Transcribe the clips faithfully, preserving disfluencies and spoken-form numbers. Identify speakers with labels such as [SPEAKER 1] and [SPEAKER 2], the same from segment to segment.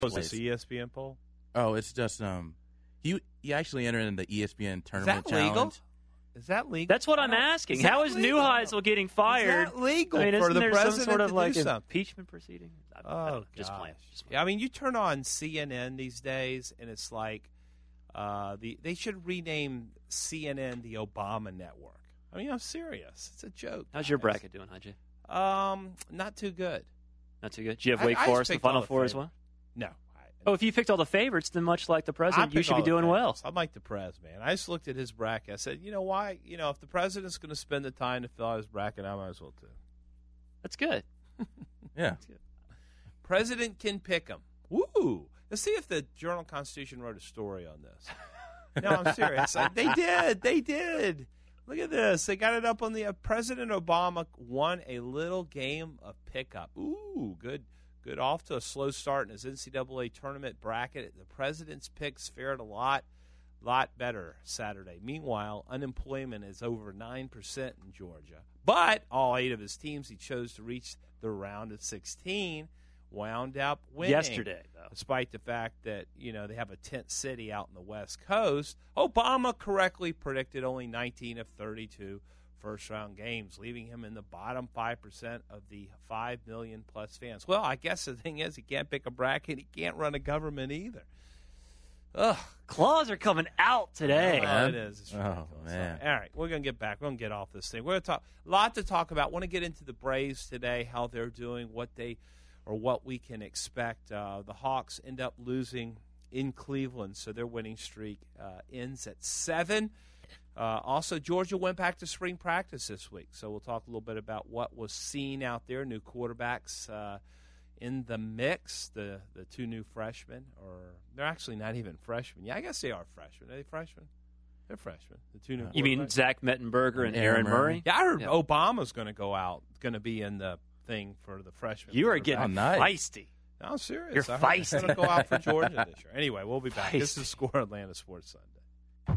[SPEAKER 1] Was this E S P N poll?
[SPEAKER 2] Oh, it's just um, he he actually entered in the E S P N tournament
[SPEAKER 1] Is that legal?
[SPEAKER 2] challenge.
[SPEAKER 1] Is that legal?
[SPEAKER 3] That's what I'm asking.
[SPEAKER 1] Is
[SPEAKER 3] How is
[SPEAKER 1] legal?
[SPEAKER 3] Neuheisel getting fired?
[SPEAKER 1] Is that legal
[SPEAKER 3] I mean,
[SPEAKER 1] for
[SPEAKER 3] isn't
[SPEAKER 1] the
[SPEAKER 3] there
[SPEAKER 1] president
[SPEAKER 3] some sort of
[SPEAKER 1] to
[SPEAKER 3] like
[SPEAKER 1] do something?
[SPEAKER 3] impeachment proceeding? I, I
[SPEAKER 1] Oh,
[SPEAKER 3] don't know. Just
[SPEAKER 1] gosh.
[SPEAKER 3] playing. Just playing.
[SPEAKER 1] Yeah, I mean, you turn on C N N these days, and it's like uh, the they should rename C N N the Obama Network. I mean, I'm serious. It's a joke.
[SPEAKER 3] How's your
[SPEAKER 1] guys.
[SPEAKER 3] bracket doing, Haji?
[SPEAKER 1] Um, not too good.
[SPEAKER 3] Not too good. Did you have
[SPEAKER 1] I-
[SPEAKER 3] Wake
[SPEAKER 1] I just
[SPEAKER 3] Forest in the
[SPEAKER 1] picked all
[SPEAKER 3] Final
[SPEAKER 1] the
[SPEAKER 3] Four as
[SPEAKER 1] favorites.
[SPEAKER 3] well?
[SPEAKER 1] No. I,
[SPEAKER 3] Oh, if you picked all the favorites, then much like the
[SPEAKER 1] I
[SPEAKER 3] president, you
[SPEAKER 1] picked
[SPEAKER 3] should be
[SPEAKER 1] all the
[SPEAKER 3] doing well.
[SPEAKER 1] favorites. I'm like the pres, man. I just looked at his bracket. I said, you know why? You know, if the president's going to spend the time to fill out his bracket, I might as well too.
[SPEAKER 3] That's good.
[SPEAKER 2] Yeah.
[SPEAKER 1] President can pick him. Woo! Let's see if the Journal-Constitution wrote a story on this. No, I'm serious. I- they did. They did. Look at this. They got it up on the uh, President Obama won a little game of pickup. Ooh, good. Good off to a slow start in his N C double A tournament bracket. The president's picks fared a lot, lot better Saturday. Meanwhile, unemployment is over nine percent in Georgia. But all eight of his teams he chose to reach the round of sixteen wound up winning.
[SPEAKER 3] Yesterday, though.
[SPEAKER 1] Despite the fact that, you know, they have a tent city out in the West Coast, Obama correctly predicted only nineteen of thirty-two first-round games, leaving him in the bottom five percent of the five million plus fans. Well, I guess the thing is he can't pick a bracket. He can't run a government either. Ugh.
[SPEAKER 3] Claws are coming out today.
[SPEAKER 1] Oh, it is. It's
[SPEAKER 2] Oh,
[SPEAKER 1] ridiculous.
[SPEAKER 2] man.
[SPEAKER 1] All right, we're going to get back. We're going to get off this thing. We're going to talk a lot to talk about. Want to get into the Braves today, how they're doing, what they or what we can expect. Uh, the Hawks end up losing in Cleveland, so their winning streak uh, ends at seven. Uh, also, Georgia went back to spring practice this week, so we'll talk a little bit about what was seen out there. New quarterbacks uh, in the mix, the the two new freshmen, or they're actually not even freshmen. Yeah, I guess they are freshmen. Are they freshmen? They're freshmen. The two new.
[SPEAKER 3] You mean
[SPEAKER 1] quarterbacks.
[SPEAKER 3] Zach Mettenberger and Aaron
[SPEAKER 2] Aaron Murray.
[SPEAKER 3] Murray?
[SPEAKER 1] Yeah, I heard
[SPEAKER 3] Yeah.
[SPEAKER 1] Obama's going to go out, going to be in the thing for the freshmen.
[SPEAKER 3] You are
[SPEAKER 1] quarterback.
[SPEAKER 3] getting
[SPEAKER 2] Oh, nice.
[SPEAKER 3] feisty.
[SPEAKER 1] No, I'm serious.
[SPEAKER 3] You're
[SPEAKER 1] I heard he's
[SPEAKER 3] feisty.
[SPEAKER 1] going to go out for Georgia this year. Anyway, we'll be back. This
[SPEAKER 3] Feisty.
[SPEAKER 1] is Score Atlanta Sports Sunday.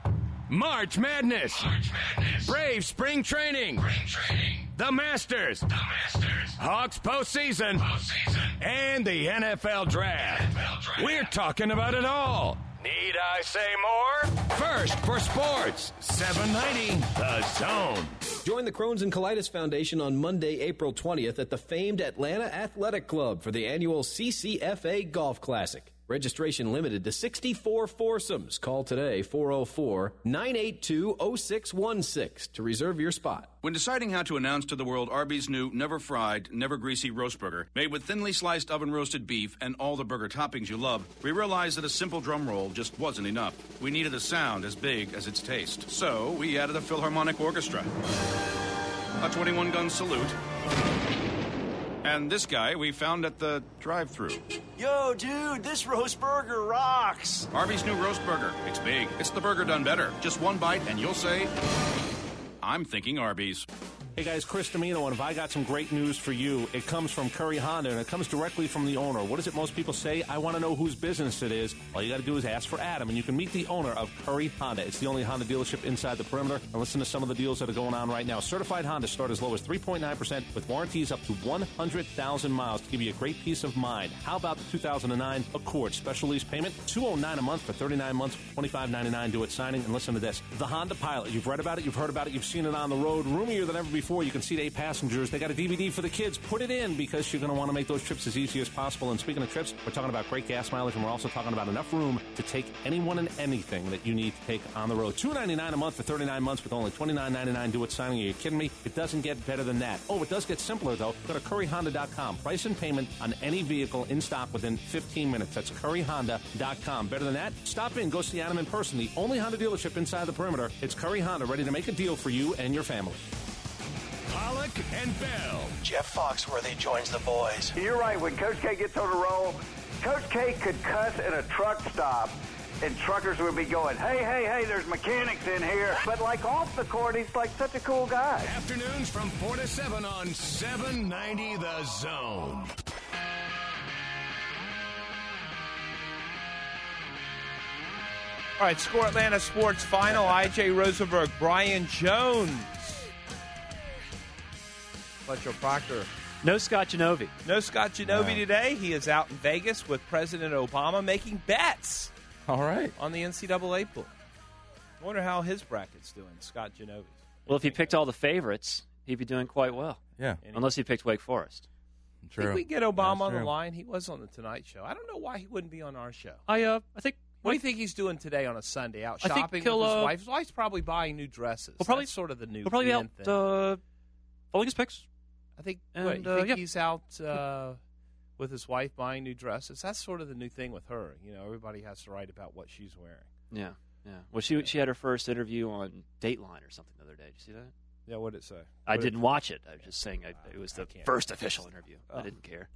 [SPEAKER 4] March Madness. March Madness. Brave Spring Training. Spring Training. The Masters. The Masters. Hawks postseason. Postseason. And the N F L Draft. N F L Draft. We're talking about it all. Need I say more? First for sports. seven ninety The Zone.
[SPEAKER 5] Join the Crohn's and Colitis Foundation on Monday, April twentieth at the famed Atlanta Athletic Club for the annual C C F A Golf Classic. Registration limited to sixty-four foursomes. Call today, four oh four, nine eight two, oh six one six to reserve your spot.
[SPEAKER 6] When deciding how to announce to the world Arby's new never fried, never greasy roast burger, made with thinly sliced oven roasted beef and all the burger toppings you love, we realized that a simple drum roll just wasn't enough. We needed a sound as big as its taste. So we added a Philharmonic Orchestra, a twenty-one gun salute, and this guy we found at the drive-thru.
[SPEAKER 7] Yo, dude, this roast burger rocks.
[SPEAKER 6] Arby's new roast burger. It's big. It's the burger done better. Just one bite and you'll say, I'm thinking Arby's.
[SPEAKER 8] Hey guys, Chris Domino, and if I got some great news for you, it comes from Curry Honda, and it comes directly from the owner. What is it most people say? I want to know whose business it is. All you got to do is ask for Adam, and you can meet the owner of Curry Honda. It's the only Honda dealership inside the perimeter. And listen to some of the deals that are going on right now. Certified Honda start as low as three point nine percent with warranties up to one hundred thousand miles to give you a great peace of mind. How about the two thousand nine Accord? Special lease payment, two hundred nine dollars a month for thirty-nine months, twenty-five ninety-nine due at signing. And listen to this. The Honda Pilot. You've read about it, you've heard about it, you've seen it on the road. Roomier than ever before. You can seat eight passengers. They got a D V D for the kids. Put it in because you're going to want to make those trips as easy as possible. And speaking of trips, we're talking about great gas mileage, and we're also talking about enough room to take anyone and anything that you need to take on the road. two hundred ninety-nine dollars a month for thirty-nine months with only twenty-nine ninety-nine due at signing. Are you kidding me? It doesn't get better than that. Oh, it does get simpler, though. Go to curry honda dot com. Price and payment on any vehicle in stock within fifteen minutes. That's curry honda dot com. Better than that? Stop in. Go see Adam in person. The only Honda dealership inside the perimeter. It's Curry Honda, ready to make a deal for you and your family.
[SPEAKER 4] Pollock and Bell.
[SPEAKER 7] Jeff Foxworthy joins the boys.
[SPEAKER 9] You're right. When Coach K gets on a roll, Coach K could cuss in a truck stop, and truckers would be going, hey, hey, hey, there's mechanics in here. But, like, off the court, he's, like, such a cool guy.
[SPEAKER 4] Afternoons from four to seven on seven ninety The Zone.
[SPEAKER 1] All right, Score Atlanta Sports Final. I J Rosenberg, Brian Jones. Fletcher Proctor
[SPEAKER 3] No Scott Genovi.
[SPEAKER 1] No Scott Genovi
[SPEAKER 2] No.
[SPEAKER 1] today. He is out in Vegas with President Obama making bets
[SPEAKER 2] All right.
[SPEAKER 1] on the N C double A pool. I wonder how his bracket's doing, Scott Genovi's.
[SPEAKER 3] Well, if he picked all the favorites, he'd be doing quite well.
[SPEAKER 2] Yeah.
[SPEAKER 3] Unless he picked Wake Forest.
[SPEAKER 2] True.
[SPEAKER 1] I think we get Obama
[SPEAKER 2] That's
[SPEAKER 1] on the
[SPEAKER 2] true.
[SPEAKER 1] line. He was on the Tonight Show. I don't know why he wouldn't be on our show.
[SPEAKER 3] I uh, I think.
[SPEAKER 1] What do you think he's doing today on a Sunday? Out
[SPEAKER 3] I think
[SPEAKER 1] shopping with
[SPEAKER 3] he'll,
[SPEAKER 1] his
[SPEAKER 3] uh,
[SPEAKER 1] wife? His wife's probably buying new dresses.
[SPEAKER 3] He'll probably-
[SPEAKER 1] That's sort of the new
[SPEAKER 3] He'll probably be
[SPEAKER 1] in
[SPEAKER 3] out
[SPEAKER 1] thing.
[SPEAKER 3] uh, following his picks.
[SPEAKER 1] I think,
[SPEAKER 3] and,
[SPEAKER 1] what, you
[SPEAKER 3] uh,
[SPEAKER 1] think
[SPEAKER 3] yeah.
[SPEAKER 1] he's out uh, with his wife buying new dresses. That's sort of the new thing with her. You know, everybody has to write about what she's wearing.
[SPEAKER 3] Yeah, yeah. Well, she she had her first interview on Dateline or something the other day. Did you see that?
[SPEAKER 1] Yeah, what did it say?
[SPEAKER 3] I
[SPEAKER 1] What did-
[SPEAKER 3] didn't watch it. I was just saying I, it was
[SPEAKER 1] I
[SPEAKER 3] the
[SPEAKER 1] can't
[SPEAKER 3] first
[SPEAKER 1] watch
[SPEAKER 3] official
[SPEAKER 1] it.
[SPEAKER 3] interview.
[SPEAKER 1] Oh.
[SPEAKER 3] I didn't care.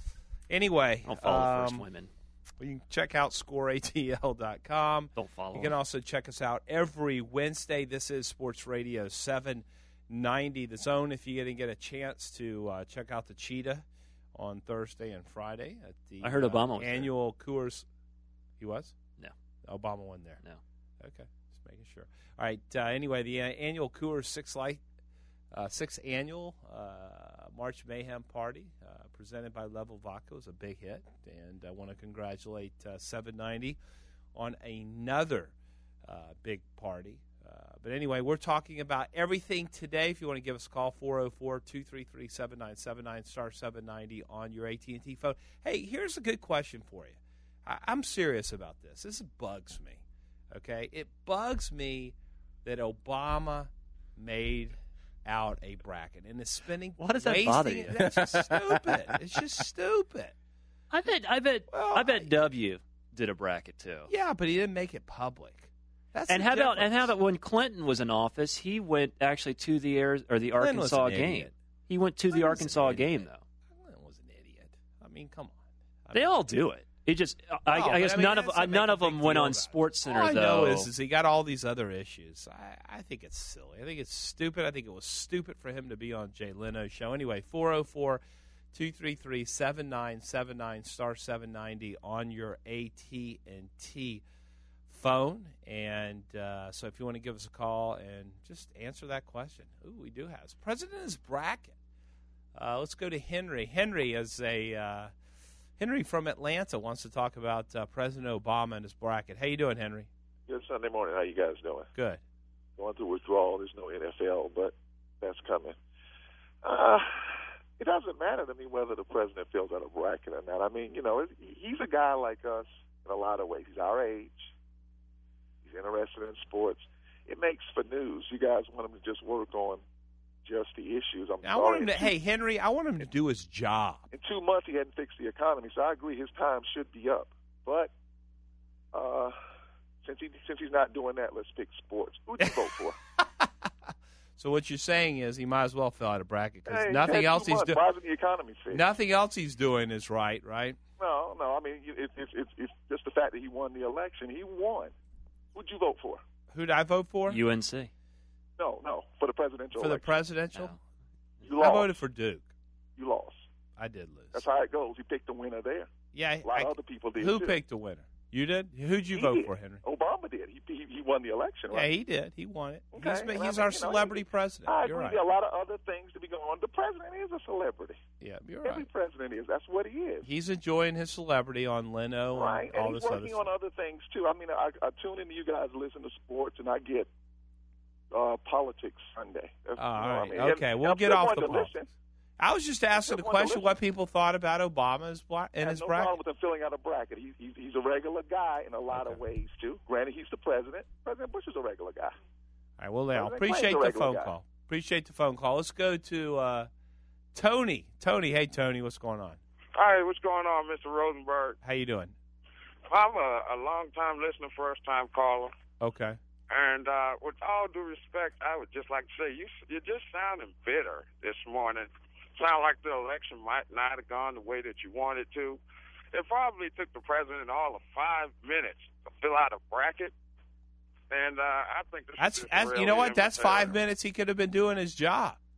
[SPEAKER 1] Anyway,
[SPEAKER 3] I don't follow
[SPEAKER 1] um,
[SPEAKER 3] first women.
[SPEAKER 1] You can check out score A T L dot com.
[SPEAKER 3] Don't follow.
[SPEAKER 1] You can also check us out every Wednesday. This is Sports Radio seven ninety The Zone. If you didn't get a chance to uh, check out the Cheetah on Thursday and Friday at the
[SPEAKER 3] I heard
[SPEAKER 1] uh,
[SPEAKER 3] Obama was there.
[SPEAKER 1] annual Coors. He was?
[SPEAKER 3] No.
[SPEAKER 1] Obama wasn't there.
[SPEAKER 3] No.
[SPEAKER 1] Okay, just making sure. All right. Uh, anyway, the uh, annual Coors Six Light, uh, sixth annual uh, March Mayhem Party, uh, presented by Level Vodka, was a big hit, and I want to congratulate uh, seven ninety on another uh, big party. Uh, but anyway, we're talking about everything today. If you want to give us a call, four oh four, two three three, seven nine seven nine, star seven ninety on your A T and T phone. Hey, here's a good question for you. I- I'm serious about this. This bugs me. Okay, it bugs me that Obama made out a bracket and is spending.
[SPEAKER 3] Why does that
[SPEAKER 1] wasting
[SPEAKER 3] bother
[SPEAKER 1] it.
[SPEAKER 3] you?
[SPEAKER 1] That's just stupid. It's just stupid.
[SPEAKER 3] I bet. I bet.
[SPEAKER 1] Well,
[SPEAKER 3] I bet W did a bracket too.
[SPEAKER 1] Yeah, but he didn't make it public. That's
[SPEAKER 3] And
[SPEAKER 1] the
[SPEAKER 3] how about and how
[SPEAKER 1] difference.
[SPEAKER 3] about when Clinton was in office? He went actually to the air or the
[SPEAKER 1] Clinton was
[SPEAKER 3] Arkansas
[SPEAKER 1] an
[SPEAKER 3] game.
[SPEAKER 1] idiot.
[SPEAKER 3] He went to the
[SPEAKER 1] Clinton was an
[SPEAKER 3] Arkansas
[SPEAKER 1] idiot.
[SPEAKER 3] game though.
[SPEAKER 1] Clinton was an idiot. I mean, come on. I
[SPEAKER 3] They
[SPEAKER 1] mean,
[SPEAKER 3] all do it. It just. I,
[SPEAKER 1] No,
[SPEAKER 3] I
[SPEAKER 1] but
[SPEAKER 3] guess
[SPEAKER 1] I mean,
[SPEAKER 3] none of
[SPEAKER 1] that's
[SPEAKER 3] uh,
[SPEAKER 1] not
[SPEAKER 3] none
[SPEAKER 1] make
[SPEAKER 3] of
[SPEAKER 1] a big
[SPEAKER 3] them went
[SPEAKER 1] deal
[SPEAKER 3] on
[SPEAKER 1] about it.
[SPEAKER 3] Sports Center
[SPEAKER 1] All I
[SPEAKER 3] though.
[SPEAKER 1] know is, is he got all these other issues. I, I think it's silly. I think it's stupid. I think it was stupid for him to be on Jay Leno's show. Anyway, four oh four, two three three, seven nine seven nine, star seven ninety on your A T and T phone. And uh, so if you want to give us a call and just answer that question. Ooh, we do have. President's bracket. Uh, let's go to Henry. Henry is a... Uh, Henry from Atlanta wants to talk about uh, President Obama and his bracket. How you doing, Henry?
[SPEAKER 10] Good Sunday morning. How you guys doing?
[SPEAKER 1] Good.
[SPEAKER 10] Going through withdrawal. There's no N F L, but that's coming. Uh, it doesn't matter to me whether the president fills out a bracket or not. I mean, you know, he's a guy like us in a lot of ways. He's our age. He's interested in sports. It makes for news. You guys want him to just work on just the issues. I'm
[SPEAKER 1] I
[SPEAKER 10] sorry.
[SPEAKER 1] want him to.
[SPEAKER 10] In two-
[SPEAKER 1] Hey, Henry, I want him to do his job.
[SPEAKER 10] in two months he hadn't fixed the economy, so I agree his time should be up. But uh, since he since he's not doing that, let's pick sports. Who'd you vote for?
[SPEAKER 1] So what you're saying is he might as well fill out a bracket because
[SPEAKER 10] Hey, he's
[SPEAKER 1] nothing
[SPEAKER 10] had
[SPEAKER 1] else
[SPEAKER 10] two
[SPEAKER 1] he's
[SPEAKER 10] months.
[SPEAKER 1] doing.
[SPEAKER 10] Why isn't the economy fixed?
[SPEAKER 1] Nothing else he's doing is right, right?
[SPEAKER 10] No, no. I mean, it, it's it's it's just the fact that he won the election. He won. Who'd you vote for?
[SPEAKER 1] Who'd I vote for?
[SPEAKER 3] U N C.
[SPEAKER 10] No, no, for the presidential
[SPEAKER 1] For the
[SPEAKER 10] election.
[SPEAKER 1] presidential?
[SPEAKER 3] No.
[SPEAKER 10] You
[SPEAKER 1] I
[SPEAKER 10] lost.
[SPEAKER 1] voted for Duke.
[SPEAKER 10] You lost.
[SPEAKER 1] I did lose.
[SPEAKER 10] That's how it goes. He picked the winner there.
[SPEAKER 1] Yeah.
[SPEAKER 10] A lot
[SPEAKER 1] I,
[SPEAKER 10] of other people did.
[SPEAKER 1] who
[SPEAKER 10] too.
[SPEAKER 1] picked the winner? You did? Who'd you
[SPEAKER 10] He
[SPEAKER 1] vote
[SPEAKER 10] did.
[SPEAKER 1] for, Henry?
[SPEAKER 10] Obama did. He he, he won the election,
[SPEAKER 1] Yeah,
[SPEAKER 10] right?
[SPEAKER 1] he did. He won it.
[SPEAKER 10] Okay,
[SPEAKER 1] He's,
[SPEAKER 10] and
[SPEAKER 1] he's
[SPEAKER 10] I mean,
[SPEAKER 1] our
[SPEAKER 10] you know,
[SPEAKER 1] celebrity
[SPEAKER 10] he-
[SPEAKER 1] president.
[SPEAKER 10] I
[SPEAKER 1] You're
[SPEAKER 10] agree.
[SPEAKER 1] right.
[SPEAKER 10] There are a lot of other things to be going on. The president is a celebrity.
[SPEAKER 1] Yeah, you're
[SPEAKER 10] Every
[SPEAKER 1] right.
[SPEAKER 10] president is. That's what he is.
[SPEAKER 1] He's enjoying his celebrity on Leno and
[SPEAKER 10] Right,
[SPEAKER 1] all
[SPEAKER 10] and he's
[SPEAKER 1] this other
[SPEAKER 10] working
[SPEAKER 1] stuff.
[SPEAKER 10] on other things too. I mean, I, I tune into you guys, listen to sports, and I get uh, politics Sunday. That's,
[SPEAKER 1] All
[SPEAKER 10] you know what
[SPEAKER 1] right.
[SPEAKER 10] I mean?
[SPEAKER 1] Okay,
[SPEAKER 10] And
[SPEAKER 1] we'll
[SPEAKER 10] I'm
[SPEAKER 1] get
[SPEAKER 10] still
[SPEAKER 1] off
[SPEAKER 10] going
[SPEAKER 1] the
[SPEAKER 10] to
[SPEAKER 1] politics.
[SPEAKER 10] listen.
[SPEAKER 1] I was just asking the
[SPEAKER 10] Just wanted to
[SPEAKER 1] question
[SPEAKER 10] listen.
[SPEAKER 1] what people thought about Obama's bla-
[SPEAKER 10] I
[SPEAKER 1] and
[SPEAKER 10] have
[SPEAKER 1] his
[SPEAKER 10] no
[SPEAKER 1] bracket.
[SPEAKER 10] problem with him filling out a bracket. He's, he's he's a regular guy in a lot of ways too. Granted, he's the president. President Bush is a regular guy.
[SPEAKER 1] All right, well, now
[SPEAKER 10] President
[SPEAKER 1] appreciate
[SPEAKER 10] Clinton's a
[SPEAKER 1] the
[SPEAKER 10] regular
[SPEAKER 1] phone
[SPEAKER 10] guy.
[SPEAKER 1] call. Appreciate the phone call. Let's go to uh, Tony. Tony, hey Tony, what's going on?
[SPEAKER 11] Hi, what's going on, Mister Rosenberg?
[SPEAKER 1] How you doing?
[SPEAKER 11] I'm a, a long-time listener, first-time caller.
[SPEAKER 1] Okay.
[SPEAKER 11] And uh, with all due respect, I would just like to say you, you're just sounding bitter this morning. Sound like the election might not have gone the way that you wanted to. It probably took the president all of five minutes to fill out a bracket. And uh, I think this
[SPEAKER 1] That's,
[SPEAKER 11] is just
[SPEAKER 1] that's
[SPEAKER 11] really
[SPEAKER 1] you know what? That's
[SPEAKER 11] immaterial.
[SPEAKER 1] five minutes he could have been doing his job.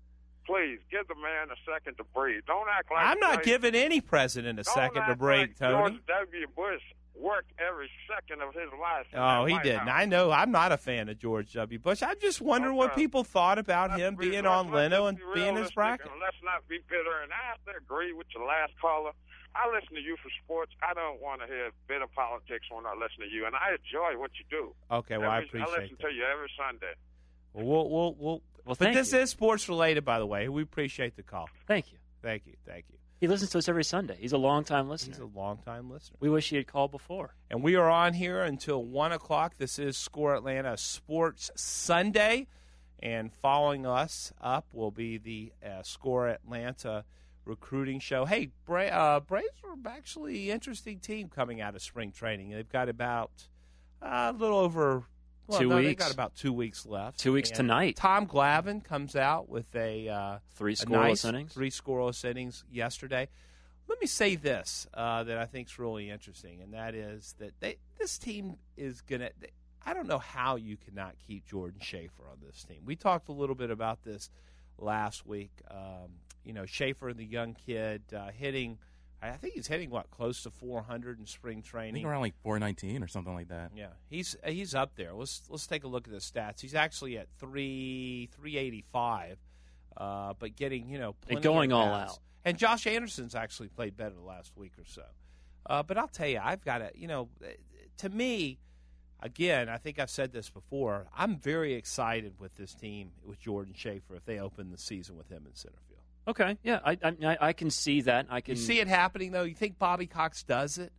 [SPEAKER 11] Please, give the man a second to breathe. Don't act like
[SPEAKER 1] I'm not
[SPEAKER 11] like,
[SPEAKER 1] giving any president a
[SPEAKER 11] don't
[SPEAKER 1] second to
[SPEAKER 11] act
[SPEAKER 1] breathe,
[SPEAKER 11] like
[SPEAKER 1] Tony.
[SPEAKER 11] George W. Bush worked every second of his life. in
[SPEAKER 1] Oh,
[SPEAKER 11] that
[SPEAKER 1] he
[SPEAKER 11] White
[SPEAKER 1] didn't.
[SPEAKER 11] House.
[SPEAKER 1] I know. I'm not a fan of George W. Bush. I'm just wondering what
[SPEAKER 11] Okay.
[SPEAKER 1] people thought about
[SPEAKER 11] Let's
[SPEAKER 1] him
[SPEAKER 11] be-
[SPEAKER 1] being
[SPEAKER 11] let's-
[SPEAKER 1] on
[SPEAKER 11] let's
[SPEAKER 1] Leno
[SPEAKER 11] just
[SPEAKER 1] and
[SPEAKER 11] be
[SPEAKER 1] being his
[SPEAKER 11] realistic
[SPEAKER 1] bracket.
[SPEAKER 11] and let's not be bitter. And I have to agree with your last caller. I listen to you for sports. I don't want to hear bitter politics when I listen to you, and I enjoy what you do.
[SPEAKER 1] Okay, well, I
[SPEAKER 11] Every-
[SPEAKER 1] appreciate
[SPEAKER 11] I listen
[SPEAKER 1] that.
[SPEAKER 11] to you every Sunday.
[SPEAKER 1] Well, we'll, we'll, we'll,
[SPEAKER 3] Well,
[SPEAKER 1] but
[SPEAKER 3] thank
[SPEAKER 1] this
[SPEAKER 3] you.
[SPEAKER 1] is sports related, by the way. We appreciate the call.
[SPEAKER 3] Thank you.
[SPEAKER 1] Thank you. Thank you.
[SPEAKER 3] He listens to us every Sunday. He's a long-time listener.
[SPEAKER 1] He's a long-time listener.
[SPEAKER 3] We wish he had called before.
[SPEAKER 1] And we are on here until one o'clock. This is Score Atlanta Sports Sunday. And following us up will be the uh, Score Atlanta recruiting show. Hey, Bra- uh, Braves are actually an interesting team coming out of spring training. They've got about uh, a little over well,
[SPEAKER 3] Two
[SPEAKER 1] no, They've
[SPEAKER 3] weeks.
[SPEAKER 1] got about two weeks left.
[SPEAKER 3] Two weeks
[SPEAKER 1] And
[SPEAKER 3] tonight.
[SPEAKER 1] Tom Glavine comes out with a uh,
[SPEAKER 3] Three
[SPEAKER 1] a
[SPEAKER 3] scoreless
[SPEAKER 1] nice
[SPEAKER 3] innings.
[SPEAKER 1] Three scoreless innings yesterday. Let me say this uh, that I think is really interesting, and that is that they, this team is going to – I don't know how you cannot keep Jordan Schaefer on this team. We talked a little bit about this last week. Um, you know, Schaefer, the young kid, uh, hitting – I think he's hitting, what, close to four hundred in spring
[SPEAKER 2] I
[SPEAKER 1] training.
[SPEAKER 2] think around like four nineteen or something like that.
[SPEAKER 1] Yeah, he's he's up there. Let's let's take a look at the stats. He's actually at three three eighty five, uh, but getting you know plenty
[SPEAKER 3] And going
[SPEAKER 1] of
[SPEAKER 3] all
[SPEAKER 1] bats.
[SPEAKER 3] out.
[SPEAKER 1] And Josh Anderson's actually played better the last week or so. Uh, but I'll tell you, I've got to you know, to me, again, I think I've said this before. I'm very excited with this team with Jordan Schaefer if they open the season with him in center field.
[SPEAKER 3] Okay, yeah, I, I I can see that. I can
[SPEAKER 1] You see it happening though. You think Bobby Cox does it?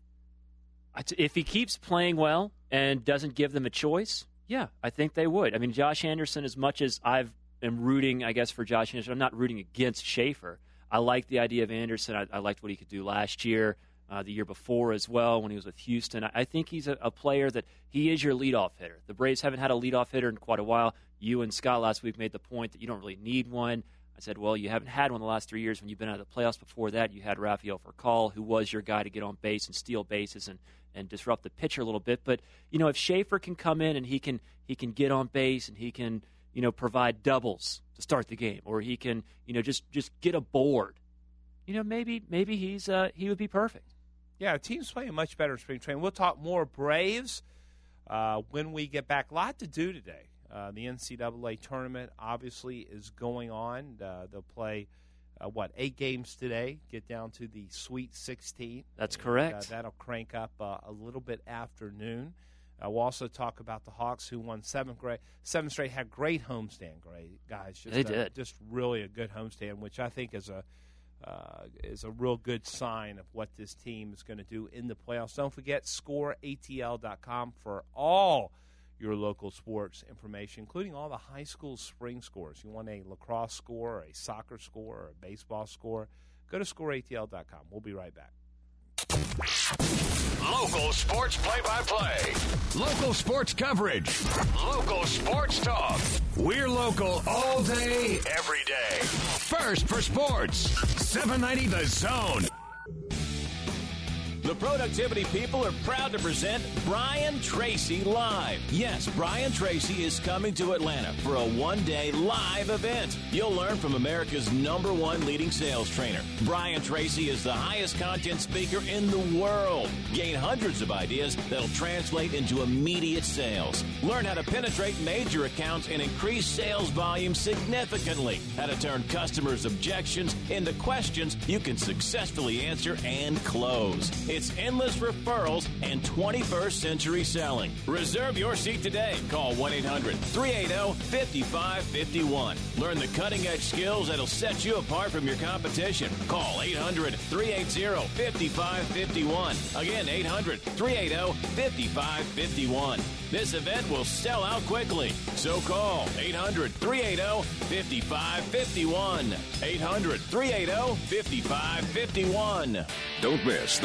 [SPEAKER 3] If he keeps playing well and doesn't give them a choice, yeah, I think they would. I mean, Josh Anderson, as much as I've am rooting, I guess, for Josh Anderson, I'm not rooting against Schaefer. I like the idea of Anderson. I, I liked what he could do last year, uh, the year before as well when he was with Houston. I, I think he's a, a player that he is your leadoff hitter. The Braves haven't had a leadoff hitter in quite a while. You and Scott last week made the point that you don't really need one. I said, well, you haven't had one the last three years when you've been out of the playoffs. Before that, you had Rafael Furcal, who was your guy to get on base and steal bases and, and disrupt the pitcher a little bit. But, you know, if Schaefer can come in and he can he can get on base and he can, you know, provide doubles to start the game, or he can, you know, just, just get a board, you know, maybe maybe he's uh, he would be perfect.
[SPEAKER 1] Yeah, our team's playing much better in spring training. We'll talk more Braves uh, when we get back. A lot to do today. Uh, the N C double A tournament obviously is going on. Uh, they'll play, uh, what, eight games today, get down to the Sweet sixteen.
[SPEAKER 3] That's
[SPEAKER 1] And,
[SPEAKER 3] correct.
[SPEAKER 1] Uh, that'll crank up uh, a little bit after noon. Uh, we'll also talk about the Hawks, who won seventh, grade, seventh straight, had great homestand, great guys. Just
[SPEAKER 3] They
[SPEAKER 1] a,
[SPEAKER 3] did.
[SPEAKER 1] Just really a good homestand, which I think is a uh, is a real good sign of what this team is going to do in the playoffs. Don't forget, score A T L dot com for all your local sports information, including all the high school spring scores. You want a lacrosse score, or a soccer score, or a baseball score, go to score A T L dot com. We'll be right back.
[SPEAKER 4] Local sports play-by-play. Local sports coverage. Local sports talk. We're local all day, every day. First for sports. seven ninety The Zone.
[SPEAKER 12] The Productivity people are proud to present Brian Tracy Live. Yes, Brian Tracy is coming to Atlanta for a one-day live event. You'll learn from America's number one leading sales trainer. Brian Tracy is the highest content speaker in the world. Gain hundreds of ideas that'll translate into immediate sales. Learn how to penetrate major accounts and increase sales volume significantly. How to turn customers' objections into questions you can successfully answer and close. It's endless referrals and twenty-first century selling. Reserve your seat today. Call one eight hundred three eight zero five five five one. Learn the cutting-edge skills that'll set you apart from your competition. Call eight hundred three eight zero five five five one. Again, eight hundred three eight zero five five five one. This event will sell out quickly, so call eight hundred three eight zero five five five one. eight hundred three eight zero five five five one.
[SPEAKER 4] Don't miss the Harley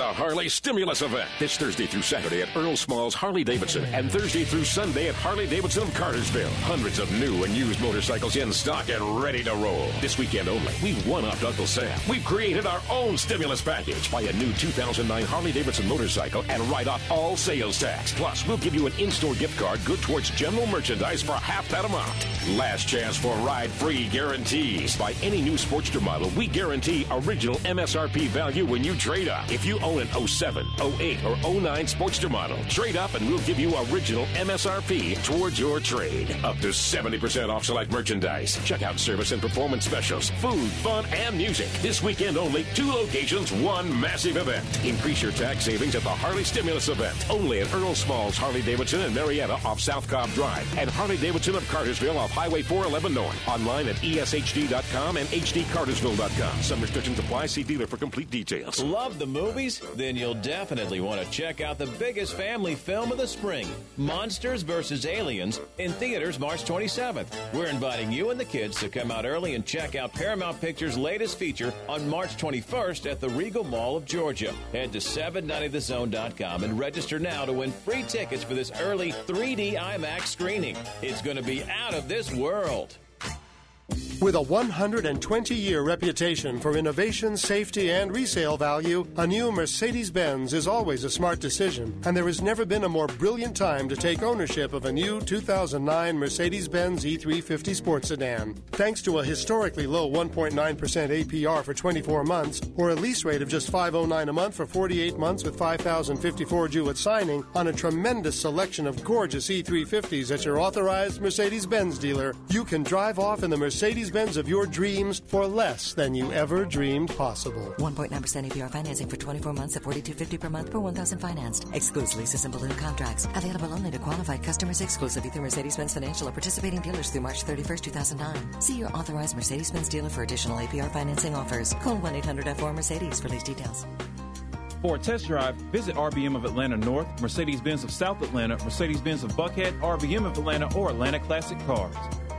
[SPEAKER 13] Harley Stimulus Event this Thursday through Saturday at Earl Small's Harley-Davidson and Thursday through Sunday at Harley-Davidson of Cartersville. Hundreds of new and used motorcycles in stock and ready to roll. This weekend only, we've one-upped Uncle Sam. We've created our own stimulus package. Buy a new two thousand nine Harley-Davidson motorcycle and write off all sales tax. Plus, we'll give you an in-store gift card good towards general merchandise for half that amount. Last chance for ride-free guarantees. Buy any new Sportster model, we guarantee original M S R P value when you trade up. If you own an oh seven, oh eight, or oh nine Sportster model, trade up and we'll give you original M S R P towards your trade. Up to seventy percent off select merchandise. Check out service and performance specials, food, fun, and music. This weekend only, two locations, one massive event. Increase your tax savings at the Harley Stimulus Event. Only at Earl Small's Harley-Davidson in Marietta off South Cobb Drive and Harley-Davidson of Cartersville off Highway four eleven North. Online at E S H D dot com and H D Cartersville dot com. Some restrictions apply. See dealer for complete details.
[SPEAKER 12] Love the movies? Then you'll definitely want to check out the biggest family film of the spring, Monsters versus. Aliens, in theaters March twenty-seventh. We're inviting you and the kids to come out early and check out Paramount Pictures' latest feature on March twenty-first at the Regal Mall of Georgia. Head to seven ninety the zone dot com and register now to win free tickets for this early three D IMAX screening. It's going to be out of this world.
[SPEAKER 14] With a one hundred twenty year reputation for innovation, safety, and resale value, a new Mercedes-Benz is always a smart decision, and there has never been a more brilliant time to take ownership of a new two thousand nine Mercedes-Benz E three fifty Sports Sedan. Thanks to a historically low one point nine percent A P R for twenty-four months, or a lease rate of just five hundred nine dollars a month for forty-eight months with five thousand fifty-four due at signing on a tremendous selection of gorgeous E three fifties at your authorized Mercedes-Benz dealer, you can drive off in the Mercedes-Benz of your dreams for less than you ever dreamed possible.
[SPEAKER 15] one point nine percent A P R financing for twenty-four months at forty-two fifty per month per one thousand financed. Excludes leases and balloon contracts. Available only to qualified customers exclusively through Mercedes-Benz Financial or participating dealers through March thirty-first, two thousand nine. See your authorized Mercedes-Benz dealer for additional A P R financing offers. Call one eight hundred F four Mercedes for lease details.
[SPEAKER 16] For a test drive, visit R B M of Atlanta North, Mercedes-Benz of South Atlanta, Mercedes-Benz of Buckhead, R B M of Atlanta, or Atlanta Classic Cars.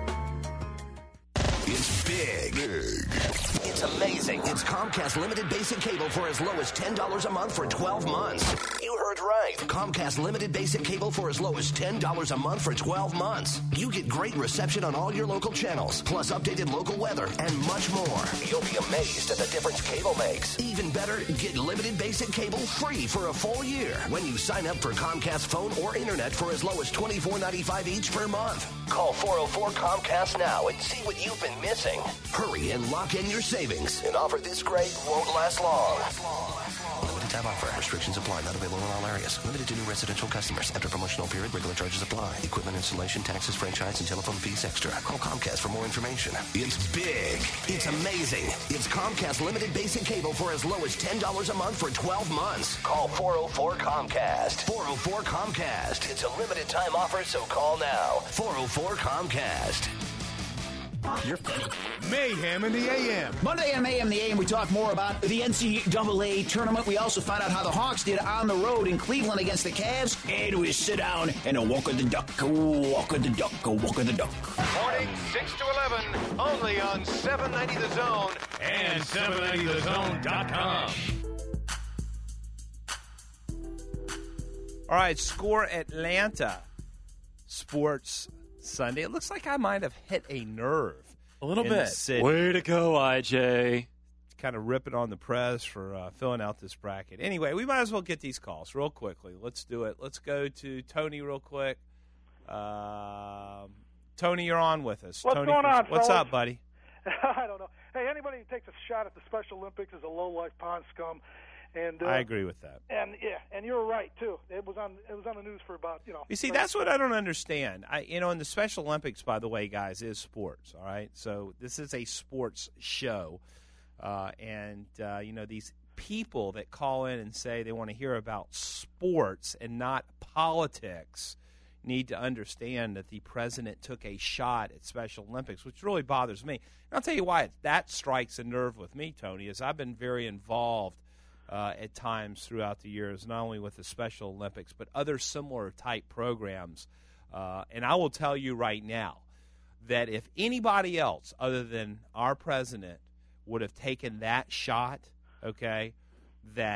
[SPEAKER 17] It's big. big. It's amazing. It's Comcast Limited Basic Cable for as low as ten dollars a month for twelve months. You heard right. Comcast Limited Basic Cable for as low as ten dollars a month for twelve months. You get great reception on all your local channels, plus updated local weather and much more. You'll be amazed at the difference cable makes. Even better, get Limited Basic Cable free for a full year when you sign up for Comcast phone or internet for as low as twenty-four ninety-five each per month. Call four oh four Comcast now and see what you've been missing. Hurry and lock in your savings. An offer this great won't last long. Limited time offer. Restrictions apply. Not available in all areas. Limited to new residential customers. After promotional period, regular charges apply. Equipment installation, taxes, franchise, and telephone fees extra. Call Comcast for more information. It's big. It's amazing. It's Comcast Limited Basic Cable for as low as ten dollars a month for twelve months. Call four oh four Comcast. four oh four Comcast. It's a limited time offer, so call now. four oh four Comcast.
[SPEAKER 4] You're Mayhem in the A M.
[SPEAKER 18] Monday on Mayhem in the A M, we talk more about the N C double A tournament. We also find out how the Hawks did on the road in Cleveland against the Cavs. And we sit down and a walk of the duck, a walk of the duck, a walk of the duck.
[SPEAKER 4] Morning, six to eleven, only on seven ninety The Zone and seven ninety the zone dot com.
[SPEAKER 1] All right, Score Atlanta Sports Sunday. It looks like I might have hit a nerve.
[SPEAKER 2] A little
[SPEAKER 1] in the
[SPEAKER 2] bit.
[SPEAKER 1] city.
[SPEAKER 3] Way to go, I J.
[SPEAKER 1] Kind of ripping on the press for uh, filling out this bracket. Anyway, we might as well get these calls real quickly. Let's do it. Let's go to Tony real quick. Um, Tony, you're on with us.
[SPEAKER 19] What's
[SPEAKER 1] Tony,
[SPEAKER 19] going on,
[SPEAKER 1] What's
[SPEAKER 19] fellas?
[SPEAKER 1] up, buddy?
[SPEAKER 19] I don't know. Hey, anybody who takes a shot at the Special Olympics is a low-life pond scum. And uh,
[SPEAKER 1] I agree with that.
[SPEAKER 19] And yeah, and you're right too. It was on. It was on the news for about you know.
[SPEAKER 1] You see, that's what I don't understand. I, you know, in the Special Olympics, by the way, guys, is sports. All right, so this is a sports show, uh, and uh, you know these people that call in and say they want to hear about sports and not politics need to understand that the president took a shot at Special Olympics, which really bothers me. And I'll tell you why that strikes a nerve with me, Tony, is I've been very involved Uh, at times throughout the years, not only with the Special Olympics, but other similar type programs. Uh, and I will tell you right now that if anybody else other than our president would have taken that shot, okay, that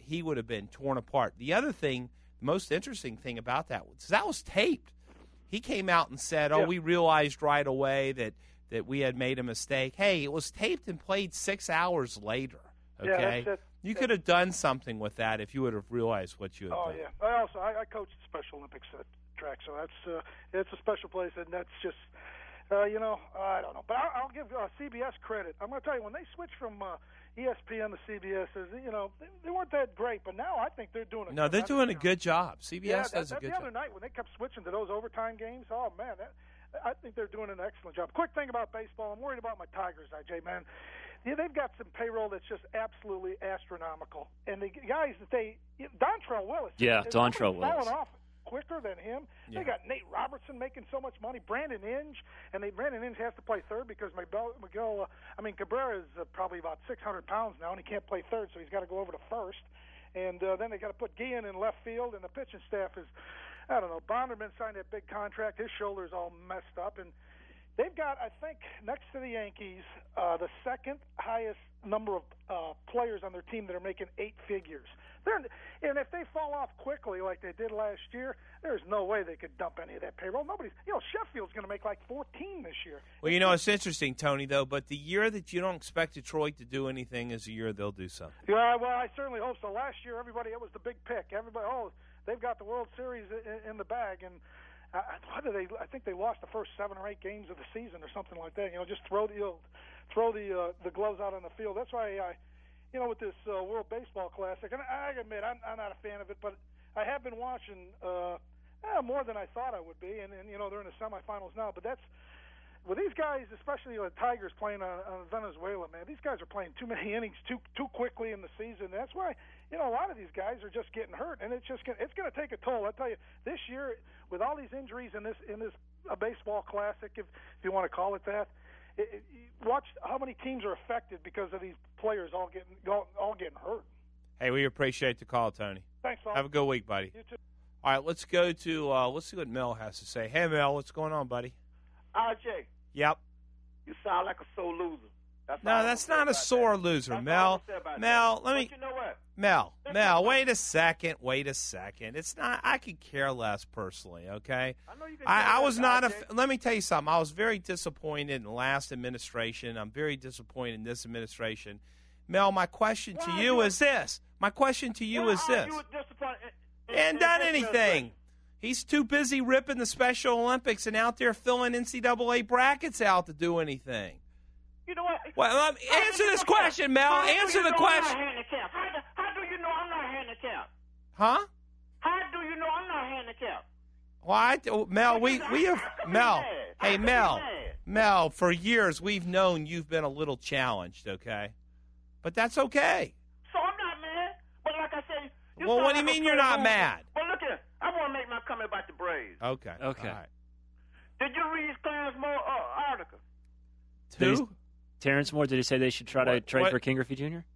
[SPEAKER 1] he would have been torn apart. The other thing, the most interesting thing about that was that was taped. He came out and said, oh,
[SPEAKER 19] Yeah.
[SPEAKER 1] we realized right away that, that we had made a mistake. Hey, it was taped and played six hours later,
[SPEAKER 19] Yeah,
[SPEAKER 1] okay?
[SPEAKER 19] that's it.
[SPEAKER 1] You could have done something with that if you would have realized what you had
[SPEAKER 19] Oh
[SPEAKER 1] done.
[SPEAKER 19] yeah. I also I, I coached the Special Olympics uh, track, so that's uh, it's a special place, and that's just uh, you know I don't know, but I'll, I'll give uh, C B S credit. I'm going to tell you when they switched from uh, E S P N to C B S, is, you know they, they weren't that great, but now I think they're doing a
[SPEAKER 1] No, they're
[SPEAKER 19] tremendous
[SPEAKER 1] doing a
[SPEAKER 19] job.
[SPEAKER 1] good job. C B S
[SPEAKER 19] yeah, that,
[SPEAKER 1] does a
[SPEAKER 19] that,
[SPEAKER 1] good
[SPEAKER 19] the
[SPEAKER 1] job.
[SPEAKER 19] other night when they kept switching to those overtime games, oh man, that, I think they're doing an excellent job. Quick thing about baseball, I'm worried about my Tigers, I J, man. Yeah, they've got some payroll that's just absolutely astronomical, and the guys that they Dontrell Willis,
[SPEAKER 3] Yeah,
[SPEAKER 19] is
[SPEAKER 3] Dontrell
[SPEAKER 19] nobody
[SPEAKER 3] Willis.
[SPEAKER 19] falling off quicker than him.
[SPEAKER 1] Yeah.
[SPEAKER 19] They got Nate Robertson making so much money, Brandon Inge, and they, Brandon Inge has to play third because Miguel, Miguel uh, I mean Cabrera is uh, probably about six hundred pounds now, and he can't play third, so he's got to go over to first. And uh, then they got to put Guillen in left field, and the pitching staff is, I don't know. Bonderman signed that big contract; his shoulder's all messed up, and they've got, I think, next to the Yankees, uh, the second highest number of uh, players on their team that are making eight figures. They're, and if they fall off quickly like they did last year, there's no way they could dump any of that payroll. Nobody's, you know, Sheffield's going to make like fourteen this year.
[SPEAKER 1] Well, you know, it's interesting, Tony, though, but the year that you don't expect Detroit to do anything is the year they'll do something.
[SPEAKER 19] Yeah, well, I certainly hope so. Last year, everybody, it was the big pick. Everybody, oh, they've got the World Series in, in the bag, and I, what did they? I think they lost the first seven or eight games of the season or something like that. You know, just throw the, you know, throw the uh, the gloves out on the field. That's why I, you know, with this uh, World Baseball Classic, and I admit I'm, I'm not a fan of it, but I have been watching uh, eh, more than I thought I would be, and, and you know they're in the semifinals now. But that's with these guys, especially the Tigers playing on, on Venezuela, man. These guys are playing too many innings too too quickly in the season. That's why you know a lot of these guys are just getting hurt, and it's just gonna, it's going to take a toll. I tell you, this year with all these injuries in this in this uh, baseball classic, if if you want to call it that, it, it, watch how many teams are affected because of these players all getting all, all getting hurt.
[SPEAKER 1] Hey, we appreciate the call, Tony.
[SPEAKER 19] Thanks, Paul.
[SPEAKER 1] Have a good week, buddy.
[SPEAKER 19] You too.
[SPEAKER 1] All right, let's go to uh, let's see what Mel has to say. Hey, Mel, what's going on, buddy?
[SPEAKER 20] R J,
[SPEAKER 1] Yep.
[SPEAKER 20] you sound like a sore loser. That's all
[SPEAKER 1] No,
[SPEAKER 20] I'm
[SPEAKER 1] that's
[SPEAKER 20] gonna say
[SPEAKER 1] not a
[SPEAKER 20] about
[SPEAKER 1] sore
[SPEAKER 20] that.
[SPEAKER 1] loser,
[SPEAKER 20] That's all
[SPEAKER 1] Mel.
[SPEAKER 20] I'm gonna say about
[SPEAKER 1] Mel,
[SPEAKER 20] that.
[SPEAKER 1] let me.
[SPEAKER 20] But you know what?
[SPEAKER 1] Mel, Mel, wait a second, wait a second. It's not. I could care less personally. Okay.
[SPEAKER 20] I know you can
[SPEAKER 1] I,
[SPEAKER 20] care
[SPEAKER 1] I
[SPEAKER 20] less,
[SPEAKER 1] was not a.
[SPEAKER 20] R J.
[SPEAKER 1] Let me tell you something. I was very disappointed in the last administration. I'm very disappointed in this administration. Mel, my question to
[SPEAKER 20] Why
[SPEAKER 1] you
[SPEAKER 20] you-
[SPEAKER 1] is this. My question to you
[SPEAKER 20] Why
[SPEAKER 1] is
[SPEAKER 20] are
[SPEAKER 1] this.
[SPEAKER 20] you disappointed in- in-
[SPEAKER 1] And
[SPEAKER 20] in
[SPEAKER 1] done
[SPEAKER 20] this
[SPEAKER 1] anything.
[SPEAKER 20] administration?
[SPEAKER 1] He's too busy ripping the Special Olympics and out there filling N C double A brackets out to do anything.
[SPEAKER 20] You know what?
[SPEAKER 1] Well, um, answer this question, Mel.
[SPEAKER 20] How do
[SPEAKER 1] Answer
[SPEAKER 20] you
[SPEAKER 1] the
[SPEAKER 20] know
[SPEAKER 1] question.
[SPEAKER 20] I'm not handicapped? How do, how do you know I'm not handicapped?
[SPEAKER 1] Huh?
[SPEAKER 20] How do you know I'm not handicapped?
[SPEAKER 1] Well, I, oh, Mel, we, we have Mel. Hey, Mel, Mel. For years, we've known you've been a little challenged. Okay, but that's okay.
[SPEAKER 20] So I'm not mad. But like I said, you
[SPEAKER 1] Well,
[SPEAKER 20] sound
[SPEAKER 1] what do you
[SPEAKER 20] like a
[SPEAKER 1] mean you're
[SPEAKER 20] sore
[SPEAKER 1] not
[SPEAKER 20] loser.
[SPEAKER 1] mad?
[SPEAKER 20] Well, look here. I want to make my comment about the Braves.
[SPEAKER 1] Okay.
[SPEAKER 3] Okay.
[SPEAKER 1] All right.
[SPEAKER 20] Did you read Clarence Moore uh, article?
[SPEAKER 1] Two.
[SPEAKER 3] Terrence Moore, did he say they should try to
[SPEAKER 1] What-
[SPEAKER 3] trade
[SPEAKER 1] what-
[SPEAKER 3] for King Griffey Junior?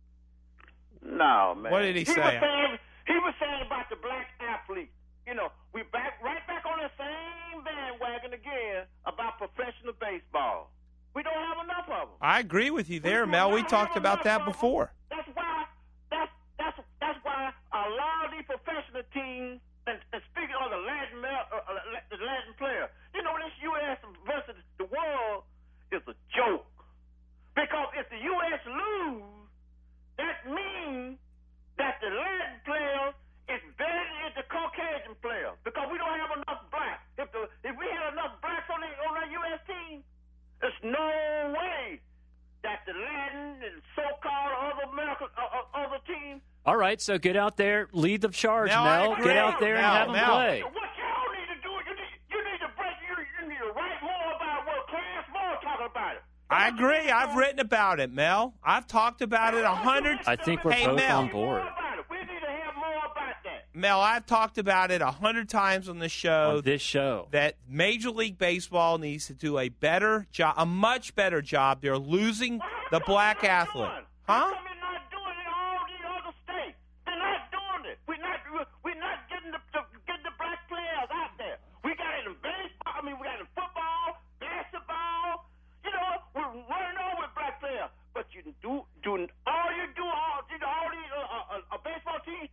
[SPEAKER 20] No, man.
[SPEAKER 1] What did he
[SPEAKER 20] he
[SPEAKER 1] say?
[SPEAKER 20] Was saying, he was saying about the black athlete. You know, we back right back on the same bandwagon again about professional baseball. We don't have enough of them.
[SPEAKER 1] I agree with you there, Mel. We talked about that before.
[SPEAKER 20] That's why. That's that's that's why a lot of these professional teams. And, and speaking of the Latin, uh, uh, the Latin player, you know this U S versus the world is a joke. Because if the U S lose, that means that the Latin players is better than the Caucasian players. Because we don't have enough blacks. If the if we had enough blacks on the on the U S team, there's no way that the Latin and so-called other American uh, uh, other teams.
[SPEAKER 3] All right, so get out there, lead the charge,
[SPEAKER 1] Mel, I
[SPEAKER 3] Mel.
[SPEAKER 1] agree.
[SPEAKER 3] Get out there and
[SPEAKER 1] Mel,
[SPEAKER 3] have them
[SPEAKER 1] Mel.
[SPEAKER 3] play.
[SPEAKER 20] What y'all need to do, you need, you need to break, you, you need to write more about what Clarence Moore talking about it.
[SPEAKER 1] I agree. I've written about it, Mel. I've talked about it a hundred.
[SPEAKER 3] I think we're
[SPEAKER 1] Hey,
[SPEAKER 3] both
[SPEAKER 1] Mel.
[SPEAKER 3] on board.
[SPEAKER 20] About it. We need to have more about that.
[SPEAKER 1] Mel, I've talked about it a hundred times on the show.
[SPEAKER 3] On this show.
[SPEAKER 1] That Major League Baseball needs to do a better job, a much better job. They're losing the black athlete. Huh?
[SPEAKER 20] They're not doing it in all these other states. They're not doing it. We're not, we're not getting the, the, getting the black players out there. We got it in baseball. I mean, we got it in football, basketball. You know, we're running on with black players. But you do, do all you do, all, you know, all these uh, uh, uh, baseball teams,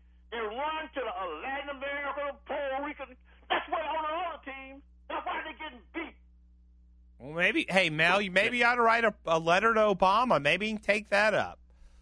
[SPEAKER 1] maybe, hey, Mel, you maybe ought to write a, a letter to Obama. Maybe he can take that up.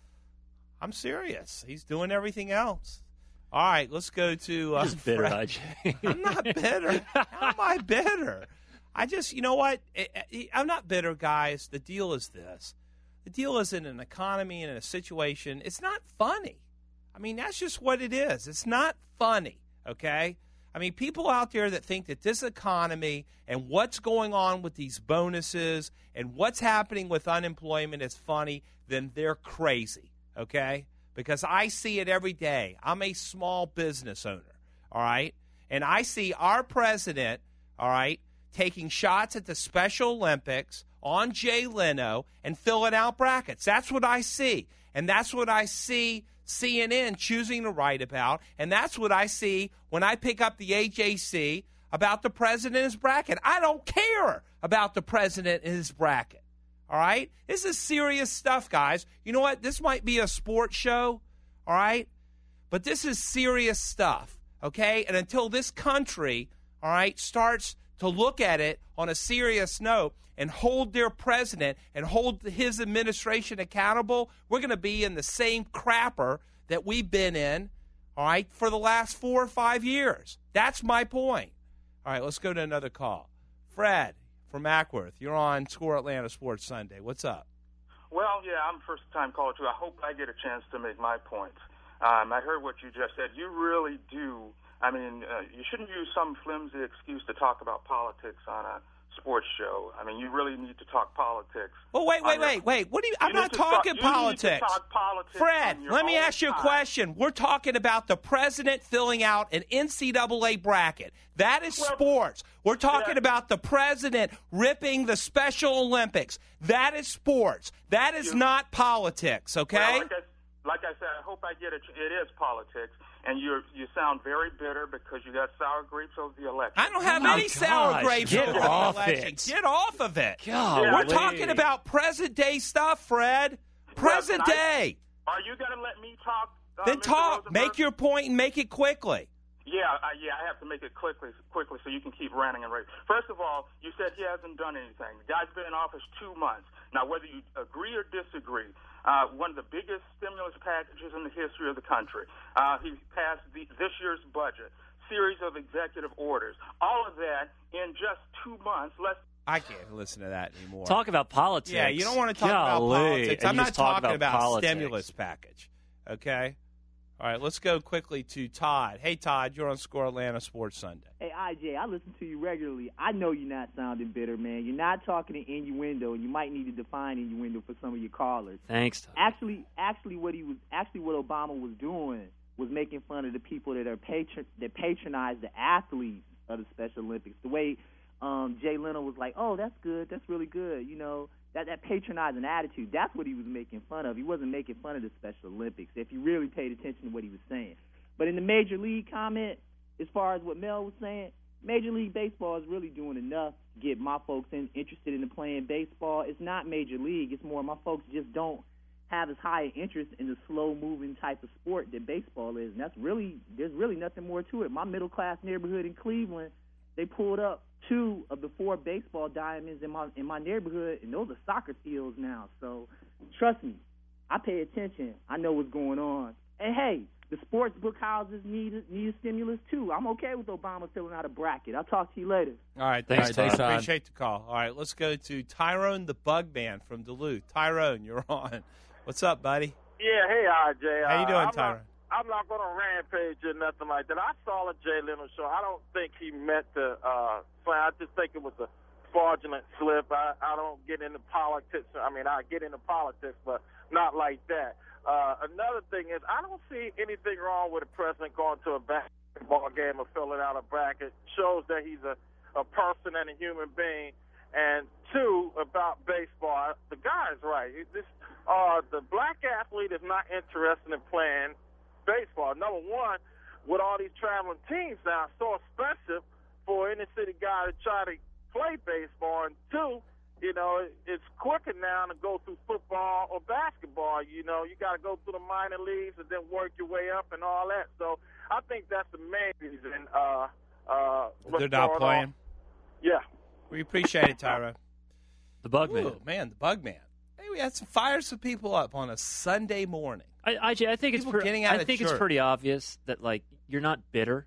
[SPEAKER 1] I'm serious. He's doing everything else. All right, let's go to uh,
[SPEAKER 3] Just bitter,
[SPEAKER 1] Fred. I'm not bitter. How am I bitter? I just, you know what? I'm not bitter, guys. The deal is this. The deal is in an economy and in a situation. It's not funny. I mean, that's just what it is. It's not funny, okay? I mean, people out there that think that this economy and what's going on with these bonuses and what's happening with unemployment is funny, then they're crazy, okay? Because I see it every day. I'm a small business owner, all right? And I see our president, all right, taking shots at the Special Olympics on Jay Leno and filling out brackets. That's what I see. And that's what I see C N N choosing to write about. And that's what I see when I pick up the A J C about the president and his bracket. I don't care about the president and his bracket. All right? This is serious stuff, guys. You know what? This might be a sports show, all right? But this is serious stuff, okay? And until this country, all right, starts to look at it on a serious note and hold their president and hold his administration accountable, we're going to be in the same crapper that we've been in, all right, for the last four or five years. That's my point. All right, let's go to another call. Fred from Ackworth, you're on Score Atlanta Sports Sunday. What's up?
[SPEAKER 21] Well, yeah, I'm a first-time caller, too. I hope I get a chance to make my points. Um, I heard what you just said. You really do. I mean, uh, you shouldn't use some flimsy excuse to talk about politics on a sports show. I mean, you really need to talk politics.
[SPEAKER 1] Well, wait, wait, wait, wait. What do you? I'm
[SPEAKER 21] you
[SPEAKER 1] not talking
[SPEAKER 21] talk,
[SPEAKER 1] politics.
[SPEAKER 21] You need to talk politics.
[SPEAKER 1] Fred, let me
[SPEAKER 21] own
[SPEAKER 1] ask you a
[SPEAKER 21] time.
[SPEAKER 1] question. We're talking about the president filling out an N C double A bracket. That is
[SPEAKER 21] well,
[SPEAKER 1] sports. We're talking
[SPEAKER 21] yeah.
[SPEAKER 1] about the president ripping the Special Olympics. That is sports. That is
[SPEAKER 21] you,
[SPEAKER 1] not politics, okay?
[SPEAKER 21] Well, like, I, like I said, I hope I get it. It is politics. And you you sound very bitter because you got sour grapes over the election.
[SPEAKER 1] I don't have
[SPEAKER 21] oh
[SPEAKER 1] any sour
[SPEAKER 21] gosh,
[SPEAKER 1] grapes
[SPEAKER 21] get
[SPEAKER 1] over
[SPEAKER 21] off
[SPEAKER 1] the election.
[SPEAKER 21] it.
[SPEAKER 1] Get off of it.
[SPEAKER 21] Golly.
[SPEAKER 1] We're talking about present day stuff, Fred. Present
[SPEAKER 21] well,
[SPEAKER 1] day.
[SPEAKER 21] I, are you going to let me talk? Uh,
[SPEAKER 1] Then
[SPEAKER 21] Mister
[SPEAKER 1] talk.
[SPEAKER 21] Rosenberg?
[SPEAKER 1] Make your point and make it quickly.
[SPEAKER 21] Yeah, I, yeah, I have to make it quickly, quickly, so you can keep ranting and raving. First of all, you said he hasn't done anything. The guy's been in office two months. Now, whether you agree or disagree, uh, one of the biggest stimulus packages in the history of the country. Uh, he passed the, this year's budget, series of executive orders, all of that in just two months. Less.
[SPEAKER 1] I can't listen to that anymore.
[SPEAKER 3] Talk about politics.
[SPEAKER 1] Yeah, you don't want to talk
[SPEAKER 3] Golly.
[SPEAKER 1] about politics.
[SPEAKER 3] And
[SPEAKER 1] I'm
[SPEAKER 3] you
[SPEAKER 1] not
[SPEAKER 3] just talk
[SPEAKER 1] talking
[SPEAKER 3] about
[SPEAKER 1] about
[SPEAKER 3] politics.
[SPEAKER 1] stimulus package. Okay. All right, let's go quickly to Todd. Hey, Todd, you're on Score Atlanta Sports Sunday.
[SPEAKER 22] Hey, I J, I listen to you regularly. I know you're not sounding bitter, man. You're not talking in innuendo, and you might need to define innuendo for some of your callers.
[SPEAKER 3] Thanks, Todd.
[SPEAKER 22] Actually, actually, what he was actually what Obama was doing was making fun of the people that are patron that patronize the athletes of the Special Olympics. The way um, Jay Leno was like, "Oh, that's good. That's really good," you know. That, that patronizing attitude, that's what he was making fun of. He wasn't making fun of the Special Olympics, if you really paid attention to what he was saying. But in the Major League comment, as far as what Mel was saying, Major League Baseball is really doing enough to get my folks in, interested in playing baseball. It's not Major League. It's more my folks just don't have as high an interest in the slow-moving type of sport that baseball is. And that's really, there's really nothing more to it. My middle-class neighborhood in Cleveland, they pulled up two of the four baseball diamonds in my in my neighborhood, and those are soccer fields now. So trust me, I pay attention. I know what's going on. And hey, the sports book houses need need a stimulus too. I'm okay with Obama filling out a bracket. I'll talk to you later.
[SPEAKER 1] All right, thanks, All right, thanks Todd. Appreciate the call. All right, let's go to Tyrone the Bug Man from Duluth. Tyrone, you're on. What's up, buddy?
[SPEAKER 23] Yeah, hey, R J.
[SPEAKER 1] How you doing,
[SPEAKER 23] uh, I'm
[SPEAKER 1] Tyrone?
[SPEAKER 23] Not, I'm not going to rampage or nothing like that. I saw the Jay Leno show. I don't think he meant to uh, play. I just think it was a fraudulent slip. I, I don't get into politics. I mean, I get into politics, but not like that. Uh, another thing is I don't see anything wrong with a president going to a basketball game or filling out a bracket. Shows that he's a, a person and a human being. And two, about baseball, the guy is right. This, uh, the black athlete is not interested in playing baseball. Number one, with all these traveling teams now, it's so expensive for any city guy to try to play baseball. And two, you know, it's quicker now to go through football or basketball. You know, you got to go through the minor leagues and then work your way up and all that. So I think that's the main reason. Uh, uh,
[SPEAKER 1] They're not playing?
[SPEAKER 23] On. Yeah.
[SPEAKER 1] We appreciate it, Tyra.
[SPEAKER 3] The bug man.
[SPEAKER 1] Ooh, man, the bug man. Hey, we had some fire some people up on a Sunday morning.
[SPEAKER 3] I, I, I think it's
[SPEAKER 1] People
[SPEAKER 3] pre-
[SPEAKER 1] getting out
[SPEAKER 3] I
[SPEAKER 1] of
[SPEAKER 3] think it's
[SPEAKER 1] church.
[SPEAKER 3] pretty obvious that like you're not bitter.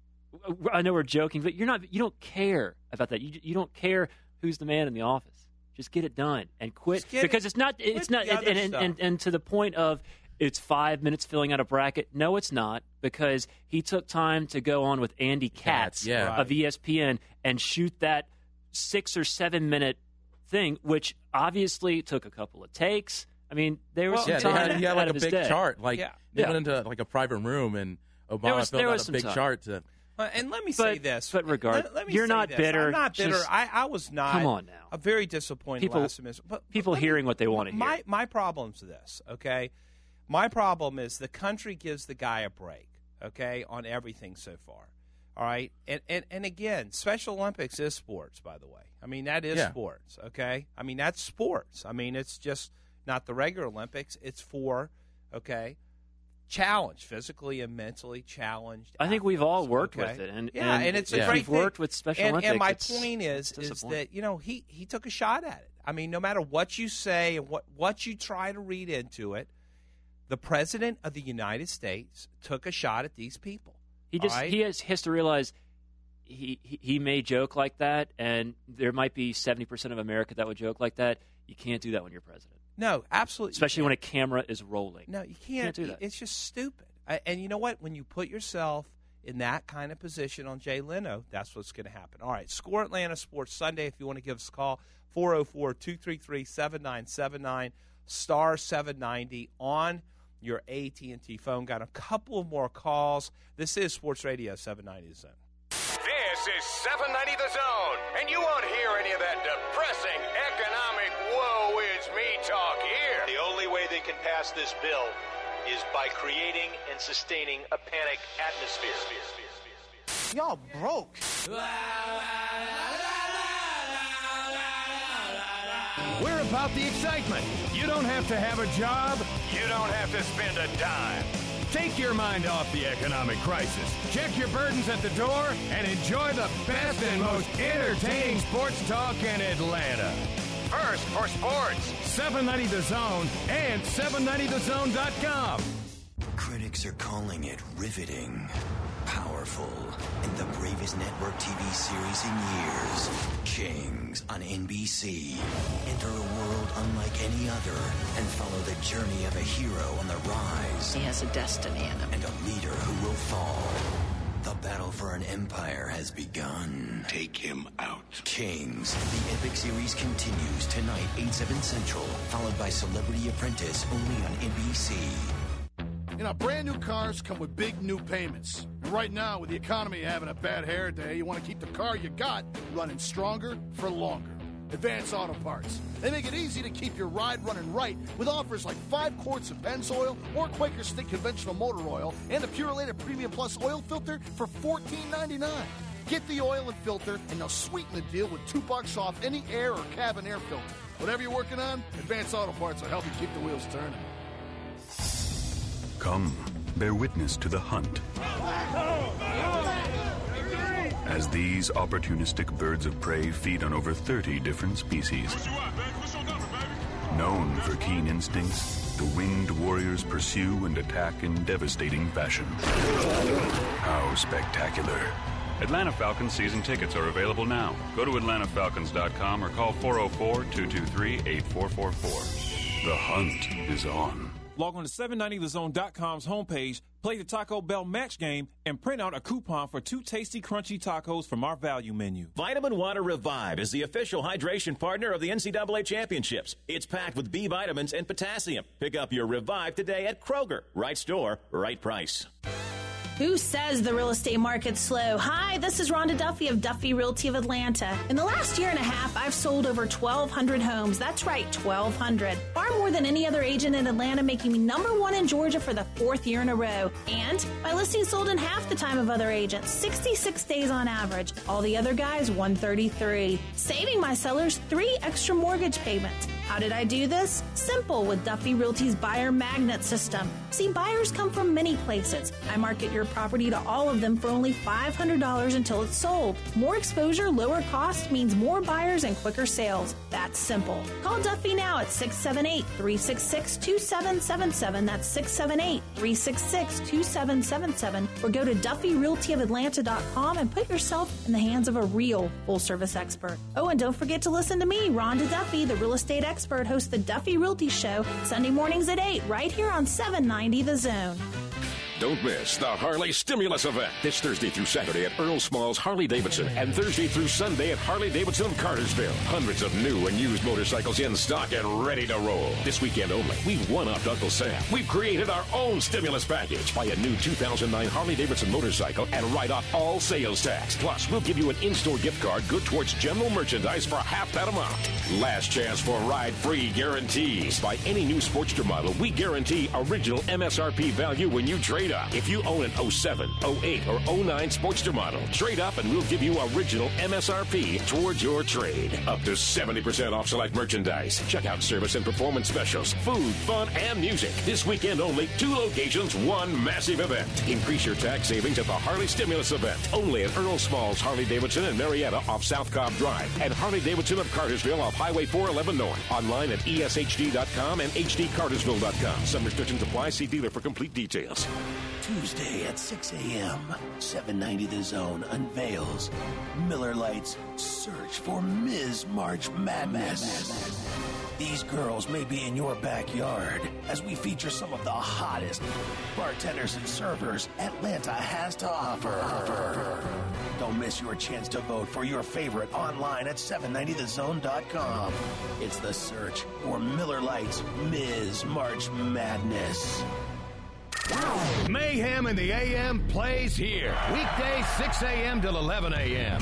[SPEAKER 3] I know we're joking, but you're not. You don't care about that. You you don't care who's the man in the office. Just get it done and quit
[SPEAKER 1] get
[SPEAKER 3] because
[SPEAKER 1] it-
[SPEAKER 3] it's not. It's
[SPEAKER 1] quit
[SPEAKER 3] not.
[SPEAKER 1] the
[SPEAKER 3] And,
[SPEAKER 1] other
[SPEAKER 3] and, and,
[SPEAKER 1] stuff.
[SPEAKER 3] and and to the point of it's five minutes filling out a bracket. No, it's not because he took time to go on with Andy Katz
[SPEAKER 2] yeah.
[SPEAKER 3] of E S P N and shoot that six or seven minute thing, which obviously took a couple of takes. I mean, there was
[SPEAKER 2] yeah,
[SPEAKER 3] some
[SPEAKER 2] they
[SPEAKER 3] time
[SPEAKER 2] had, he had
[SPEAKER 3] out
[SPEAKER 2] like a
[SPEAKER 3] of his
[SPEAKER 2] big
[SPEAKER 3] day.
[SPEAKER 2] chart. Like
[SPEAKER 3] Yeah.
[SPEAKER 2] they
[SPEAKER 3] Yeah.
[SPEAKER 2] went into like a private room and Obama
[SPEAKER 3] was-
[SPEAKER 2] filled
[SPEAKER 3] there
[SPEAKER 2] out
[SPEAKER 3] was
[SPEAKER 2] a
[SPEAKER 3] some
[SPEAKER 2] big
[SPEAKER 3] time.
[SPEAKER 2] chart to.
[SPEAKER 1] Uh, and let me
[SPEAKER 3] But-
[SPEAKER 1] say this.
[SPEAKER 3] but regard-
[SPEAKER 1] let, let me
[SPEAKER 3] you're
[SPEAKER 1] say
[SPEAKER 3] not
[SPEAKER 1] this.
[SPEAKER 3] bitter.
[SPEAKER 1] I'm not bitter.
[SPEAKER 3] Just-
[SPEAKER 1] I, I was not.
[SPEAKER 3] Come on now.
[SPEAKER 1] I'm very disappointed
[SPEAKER 3] People-
[SPEAKER 1] last semester. But
[SPEAKER 3] people
[SPEAKER 1] let me-
[SPEAKER 3] hearing what they wanna hear.
[SPEAKER 1] My my problem's this. Okay, my problem is the country gives the guy a break. Okay, on everything so far. All right, and and and again, Special Olympics is sports. By the way, I mean that is
[SPEAKER 2] Yeah.
[SPEAKER 1] sports. Okay, I mean that's sports. I mean it's just not the regular Olympics. It's for okay. Challenged, physically and mentally challenged.
[SPEAKER 3] I think we've all worked
[SPEAKER 1] okay?
[SPEAKER 3] with it, and
[SPEAKER 1] yeah,
[SPEAKER 3] and
[SPEAKER 1] and it's a
[SPEAKER 3] if
[SPEAKER 1] great
[SPEAKER 3] we've worked
[SPEAKER 1] thing.
[SPEAKER 3] with Special
[SPEAKER 1] and,
[SPEAKER 3] Olympics.
[SPEAKER 1] And my
[SPEAKER 3] it's-
[SPEAKER 1] point is,
[SPEAKER 3] it's
[SPEAKER 1] is
[SPEAKER 3] disappointing.
[SPEAKER 1] that you know he he took a shot at it. I mean, no matter what you say and what what you try to read into it, the president of the United States took a shot at these people.
[SPEAKER 3] He just
[SPEAKER 1] all right?
[SPEAKER 3] he has, has to realize he, he he may joke like that, and there might be seventy percent of America that would joke like that. You can't do that when you're president,
[SPEAKER 1] no, absolutely,
[SPEAKER 3] especially when a camera is rolling.
[SPEAKER 1] No, you can't.
[SPEAKER 3] do that.
[SPEAKER 1] It's just stupid. I, and you know what? When you put yourself in that kind of position on Jay Leno, that's what's going to happen. All right, Score Atlanta Sports Sunday. If you want to give us a call, four oh four, two three three, seven nine seven nine, star seven ninety on your A T and T phone. Got a couple of more calls. This is Sports Radio seven ninety The Zone.
[SPEAKER 4] This is seven ninety The Zone, and you won't hear any of that depressing economic woe is me talk here.
[SPEAKER 5] The only way they can pass this bill is by creating and sustaining a panic atmosphere.
[SPEAKER 7] Y'all broke.
[SPEAKER 4] We're about the excitement. You don't have to have a job. You don't have to spend a dime. Take your mind off the economic crisis. Check your burdens at the door and enjoy the best and most entertaining sports talk in Atlanta. First for sports, seven ninety The Zone and seven ninety the zone dot com.
[SPEAKER 6] Critics are calling it riveting, powerful, and the bravest network T V series in years. Kings on N B C. Enter a world unlike any other and follow the journey of a hero on the rise.
[SPEAKER 8] He has a destiny in him.
[SPEAKER 6] And a leader who will fall. The battle for an empire has begun. Take him out. Kings. The epic series continues tonight, eight, seven Central, followed by Celebrity Apprentice, only on N B C.
[SPEAKER 24] You know, brand new cars come with big new payments. And right now, with the economy having a bad hair day, you want to keep the car you got running stronger for longer. Advance Auto Parts. They make it easy to keep your ride running right with offers like five quarts of Pennzoil or Quaker Stick conventional motor oil and a Purelator Premium Plus oil filter for fourteen ninety-nine. Get the oil and filter, and they'll sweeten the deal with two bucks off any air or cabin air filter. Whatever you're working on, Advance Auto Parts will help you keep the wheels turning.
[SPEAKER 25] Come, bear witness to the hunt. As these opportunistic birds of prey feed on over thirty different species. Known for keen instincts, the winged warriors pursue and attack in devastating fashion. How spectacular.
[SPEAKER 26] Atlanta Falcons season tickets are available now. Go to atlanta falcons dot com or call four oh four, two two three, eight four four four.
[SPEAKER 25] The hunt is on.
[SPEAKER 16] Log on to seven ninety the zone dot com's homepage, play the Taco Bell match game, and print out a coupon for two tasty, crunchy tacos from our value menu.
[SPEAKER 12] Vitamin Water Revive is the official hydration partner of the N C double A Championships. It's packed with B vitamins and potassium. Pick up your Revive today at Kroger. Right store, right price.
[SPEAKER 27] Who says the real estate market's slow? Hi, this is Rhonda Duffy of Duffy Realty of Atlanta. In the last year and a half, I've sold over twelve hundred homes. That's right, twelve hundred. Far more than any other agent in Atlanta, making me number one in Georgia for the fourth year in a row. And my listing sold in half the time of other agents, sixty-six days on average. All the other guys, one thirty-three. Saving my sellers three extra mortgage payments. How did I do this? Simple with Duffy Realty's buyer magnet system. See, buyers come from many places. I market your property to all of them for only five hundred dollars until it's sold. More exposure, lower cost means more buyers and quicker sales. That's simple. Call Duffy now at six seven eight, three six six, two seven seven seven. That's six seven eight, three six six, two seven seven seven. Or go to Duffy Realty of Atlanta dot com and put yourself in the hands of a real full-service expert. Oh, and don't forget to listen to me, Rhonda Duffy, the real estate expert, host the Duffy Realty Show, Sunday mornings at eight, right here on seven ninety The Zone.
[SPEAKER 8] Don't miss the Harley Stimulus event this Thursday through Saturday at Earl Small's Harley-Davidson and Thursday through Sunday at Harley-Davidson of Cartersville. Hundreds of new and used motorcycles in stock and ready to roll. This weekend only, we've one-upped Uncle Sam. We've created our own stimulus package. Buy a new two thousand nine Harley-Davidson motorcycle and write off all sales tax. Plus, we'll give you an in-store gift card good towards general merchandise for half that amount. Last chance for ride-free guarantees. Buy any new Sportster model, we guarantee original M S R P value when you trade up. If you own an oh seven, oh eight, or oh nine Sportster model, trade up and we'll give you original M S R P towards your trade. Up to seventy percent off select merchandise. Check out service and performance specials, food, fun, and music. This weekend only, two locations, one massive event. Increase your tax savings at the Harley Stimulus event. Only at Earl Small's Harley-Davidson in Marietta off South Cobb Drive and Harley-Davidson of Cartersville off Highway four eleven North. Online at E S H D dot com and H D Cartersville dot com. Some restrictions apply. See dealer for complete details.
[SPEAKER 6] Tuesday at six a.m., seven ninety The Zone unveils Miller Lite's Search for Miz March Madness. These girls may be in your backyard as we feature some of the hottest bartenders and servers Atlanta has to offer. Don't miss your chance to vote for your favorite online at seven ninety the zone dot com. It's the search for Miller Lite's Miz March Madness.
[SPEAKER 4] Mayhem in the A M plays here. Weekdays six a.m. till eleven a.m.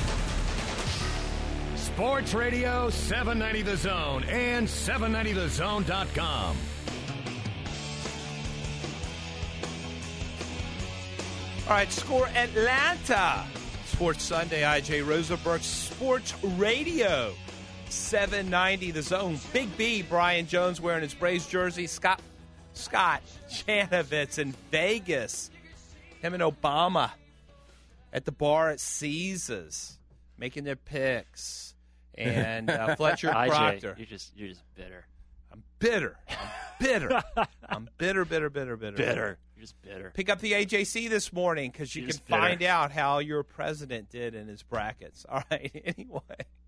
[SPEAKER 4] Sports Radio seven ninety The Zone and seven ninety the zone dot com.
[SPEAKER 1] All right, Score Atlanta. Sports Sunday, I J Rosenberg, Sports Radio, seven ninety The Zone. Big B, Brian Jones wearing his Braves jersey. Scott Scott Janovitz in Vegas. Him and Obama at the bar at Caesars making their picks. And uh, Fletcher
[SPEAKER 3] I J,
[SPEAKER 1] Proctor.
[SPEAKER 3] You're just, you're just bitter.
[SPEAKER 1] I'm bitter. I'm bitter. I'm bitter, bitter, bitter, bitter.
[SPEAKER 3] Bitter. You're just bitter.
[SPEAKER 1] Pick up the A J C this morning because you
[SPEAKER 3] You're
[SPEAKER 1] can
[SPEAKER 3] just bitter.
[SPEAKER 1] find out how your president did in his brackets. All right, anyway.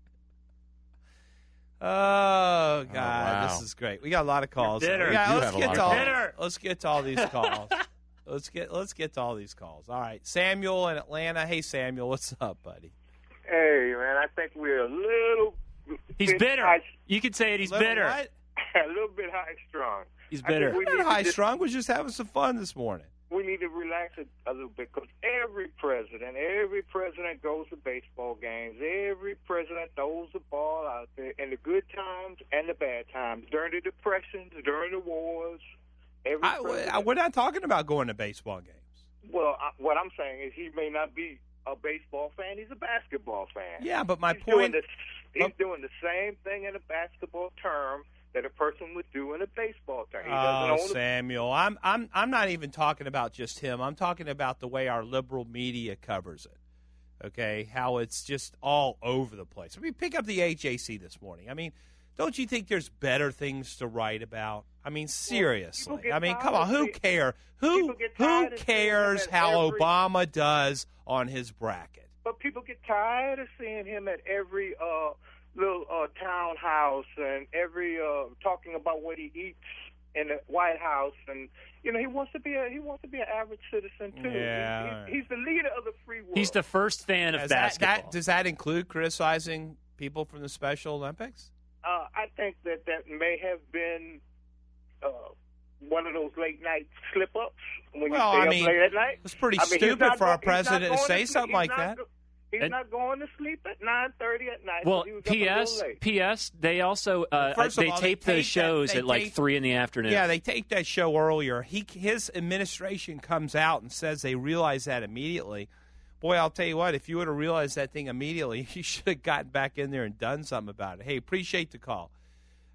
[SPEAKER 1] Oh, God,
[SPEAKER 2] wow.
[SPEAKER 1] this is great. We got a lot of calls.
[SPEAKER 3] You're bitter.
[SPEAKER 1] We got-
[SPEAKER 2] You
[SPEAKER 1] let's
[SPEAKER 2] have a
[SPEAKER 1] get
[SPEAKER 2] lot
[SPEAKER 1] to
[SPEAKER 2] of
[SPEAKER 1] all,
[SPEAKER 3] Bitter.
[SPEAKER 1] Let's get to all these calls. let's get let's get to all these calls. All right, Samuel in Atlanta. Hey, Samuel, what's up, buddy?
[SPEAKER 23] Hey, man, I think we're a little.
[SPEAKER 3] He's
[SPEAKER 23] bit
[SPEAKER 3] bitter.
[SPEAKER 23] High,
[SPEAKER 3] You could say it. He's
[SPEAKER 1] Little
[SPEAKER 3] bitter.
[SPEAKER 1] what?
[SPEAKER 23] a little bit high strung.
[SPEAKER 3] He's
[SPEAKER 23] I think
[SPEAKER 3] bitter.
[SPEAKER 23] we
[SPEAKER 1] We're
[SPEAKER 23] need
[SPEAKER 1] not
[SPEAKER 23] to
[SPEAKER 1] high
[SPEAKER 23] just-
[SPEAKER 1] strung. We're just having some fun this morning.
[SPEAKER 23] We need to relax a, a little bit because every president, every president goes to baseball games. Every president throws the ball out there in the good times and the bad times, during the depressions, during the wars. Every
[SPEAKER 1] I,
[SPEAKER 23] president,
[SPEAKER 1] I, we're not talking about going to baseball games.
[SPEAKER 23] well, I, what I'm saying is he may not be a baseball fan. He's a basketball fan.
[SPEAKER 1] Yeah, but my
[SPEAKER 23] he's
[SPEAKER 1] point.
[SPEAKER 23] Doing the, he's doing the same thing in a basketball term that a person would do in a baseball term. He doesn't
[SPEAKER 1] Oh,
[SPEAKER 23] own a
[SPEAKER 1] Samuel, I'm I'm I'm not even talking about just him. I'm talking about the way our liberal media covers it. Okay, how it's just all over the place. I mean, pick up the A J C this morning. I mean, don't you think there's better things to write about? I mean, seriously.
[SPEAKER 23] get
[SPEAKER 1] I mean, come
[SPEAKER 23] tired
[SPEAKER 1] on,
[SPEAKER 23] of
[SPEAKER 1] who
[SPEAKER 23] seeing-
[SPEAKER 1] care? Who
[SPEAKER 23] people get
[SPEAKER 1] who
[SPEAKER 23] tired of seeing him
[SPEAKER 1] cares
[SPEAKER 23] at
[SPEAKER 1] how
[SPEAKER 23] every-
[SPEAKER 1] Obama does on his bracket?
[SPEAKER 23] But people get tired of seeing him at every uh, little uh, townhouse and every uh, talking about what he eats in the White House, and you know he wants to be a he wants to be an average citizen too.
[SPEAKER 1] Yeah.
[SPEAKER 23] He, he's, he's the leader of the free world.
[SPEAKER 3] He's the first fan of
[SPEAKER 1] Does that,
[SPEAKER 3] basketball.
[SPEAKER 1] that, does that include criticizing people from the Special Olympics?
[SPEAKER 23] Uh, I think that that may have been uh, one of those late night slip ups when
[SPEAKER 1] Well,
[SPEAKER 23] you stay
[SPEAKER 1] I
[SPEAKER 23] up
[SPEAKER 1] mean,
[SPEAKER 23] late at night.
[SPEAKER 1] it's pretty
[SPEAKER 23] I mean, he's
[SPEAKER 1] stupid
[SPEAKER 23] not
[SPEAKER 1] for our
[SPEAKER 23] go- he's not
[SPEAKER 1] president to
[SPEAKER 23] going
[SPEAKER 1] say
[SPEAKER 23] sleep-
[SPEAKER 1] something
[SPEAKER 23] he's
[SPEAKER 1] like
[SPEAKER 23] not
[SPEAKER 1] that.
[SPEAKER 23] go- He's
[SPEAKER 3] And-
[SPEAKER 23] not going to sleep at nine thirty at night.
[SPEAKER 3] Well,
[SPEAKER 23] He was up a
[SPEAKER 3] P S.
[SPEAKER 23] little late.
[SPEAKER 3] P S. They also uh,
[SPEAKER 1] First of
[SPEAKER 3] they
[SPEAKER 1] all, they
[SPEAKER 3] tape those
[SPEAKER 1] taped that-
[SPEAKER 3] shows
[SPEAKER 1] they
[SPEAKER 3] at like
[SPEAKER 1] taped-
[SPEAKER 3] three in the afternoon.
[SPEAKER 1] Yeah, they taped that show earlier. He his administration comes out and says they realize that immediately. Boy, I'll tell you what, if you would have realized that thing immediately, you should have gotten back in there and done something about it. Hey, appreciate the call.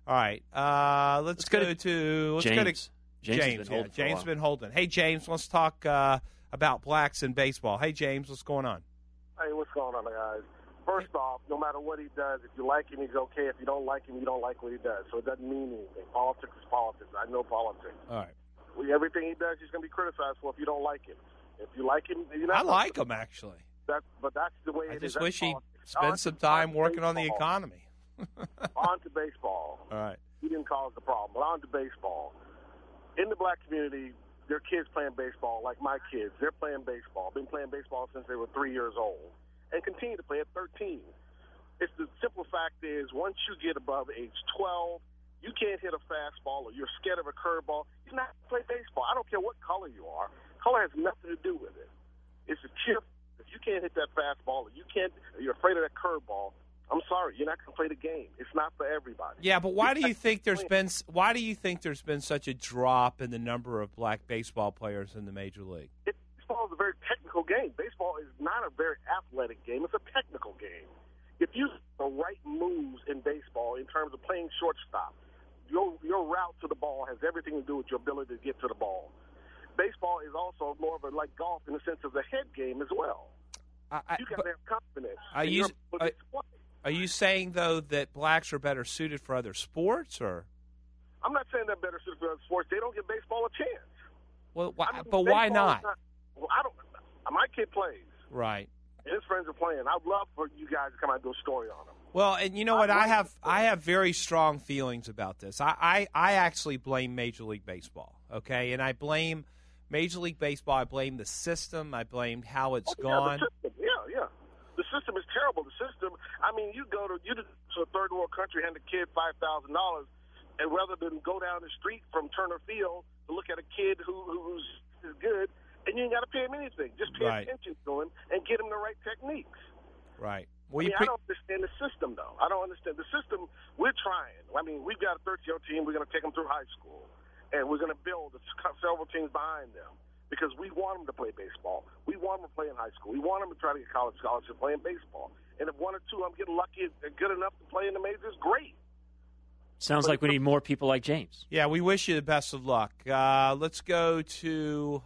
[SPEAKER 1] All right. Uh, let's,
[SPEAKER 3] Let's
[SPEAKER 1] go,
[SPEAKER 3] go to
[SPEAKER 1] to let's
[SPEAKER 3] James.
[SPEAKER 1] go to
[SPEAKER 3] James
[SPEAKER 1] James.
[SPEAKER 3] has been
[SPEAKER 1] yeah,
[SPEAKER 3] holding for a
[SPEAKER 1] James
[SPEAKER 3] while.
[SPEAKER 1] been holding. Hey, James, let's talk uh, about blacks in baseball. Hey, James, what's going on?
[SPEAKER 9] Hey, what's going on, guys? First off, no matter what he does, if you like him, he's okay. If you don't like him, you don't like what he does. So it doesn't mean anything. Politics is politics. I know politics.
[SPEAKER 1] All right.
[SPEAKER 9] We, everything he does, he's going to be criticized for if you don't like him. If you like him, you're not
[SPEAKER 1] I like him, actually.
[SPEAKER 9] That, but that's the way
[SPEAKER 1] I
[SPEAKER 9] it
[SPEAKER 1] just
[SPEAKER 9] is. That's
[SPEAKER 1] wish he'd
[SPEAKER 9] politics.
[SPEAKER 1] spend
[SPEAKER 9] On
[SPEAKER 1] some
[SPEAKER 9] to-
[SPEAKER 1] time
[SPEAKER 9] on to
[SPEAKER 1] working on the
[SPEAKER 9] baseball.
[SPEAKER 1] economy.
[SPEAKER 9] On to baseball.
[SPEAKER 1] All right.
[SPEAKER 9] He didn't cause the problem, but on to baseball. In the black community, there are kids playing baseball, like my kids. They're playing baseball. Been playing baseball since they were three years old, and continue to play at thirteen. It's the simple fact is, once you get above age twelve, you can't hit a fastball or you're scared of a curveball. You're not going to play baseball. I don't care what color you are. Color has nothing to do with it. It's a chip. If you can't hit that fastball or you can't, or you're afraid of that curveball, I'm sorry, you're not going to play the game. It's not for everybody.
[SPEAKER 1] Yeah, but why do you think there's been why do you think there's been such a drop in the number of black baseball players in the major league?
[SPEAKER 9] It, baseball is a very technical game. Baseball is not a very athletic game. It's a technical game. If you the right moves in baseball in terms of playing shortstop, your your route to the ball has everything to do with your ability to get to the ball. Baseball is also more of a like golf in the sense of the head game as well.
[SPEAKER 1] I, I,
[SPEAKER 9] you got to have confidence.
[SPEAKER 1] Are
[SPEAKER 9] in
[SPEAKER 1] you
[SPEAKER 9] your ability to play.
[SPEAKER 1] are you saying though that blacks are better suited for other sports, or?
[SPEAKER 9] I'm not saying they're better suited for other sports. They don't give baseball a chance.
[SPEAKER 1] Well, why,
[SPEAKER 9] I mean,
[SPEAKER 1] but why
[SPEAKER 9] baseball
[SPEAKER 1] not?
[SPEAKER 9] is not? Well, I don't. My kid plays.
[SPEAKER 1] Right.
[SPEAKER 9] And his friends are playing. I'd love for you guys to come out and do a story on him.
[SPEAKER 1] Well, and you know what? I have I have very strong feelings about this. I, I, I actually blame Major League Baseball, okay? And I blame Major League Baseball. I blame the system. I blame how it's
[SPEAKER 9] Oh,
[SPEAKER 1] gone.
[SPEAKER 9] Yeah, the system. yeah, yeah. The system is terrible. The system. I mean, you go to you to a third world country, hand a kid five thousand dollars, and rather than go down the street from Turner Field to look at a kid who who's is good, and you ain't got to pay him anything. Just pay
[SPEAKER 1] Right.
[SPEAKER 9] attention to him and get him the right techniques.
[SPEAKER 1] Right. Well,
[SPEAKER 9] I,
[SPEAKER 1] you
[SPEAKER 9] mean,
[SPEAKER 1] pre-
[SPEAKER 9] I don't understand the system, though. I don't understand the system. We're trying. I mean, we've got a thirteen-year-old team. We're going to take them through high school, and we're going to build several teams behind them because we want them to play baseball. We want them to play in high school. We want them to try to get college scholarships playing baseball. And if one or two of them get lucky and good enough to play in the majors, great.
[SPEAKER 3] Sounds like we need more people like James.
[SPEAKER 1] Yeah, we wish you the best of luck. Uh, let's go to.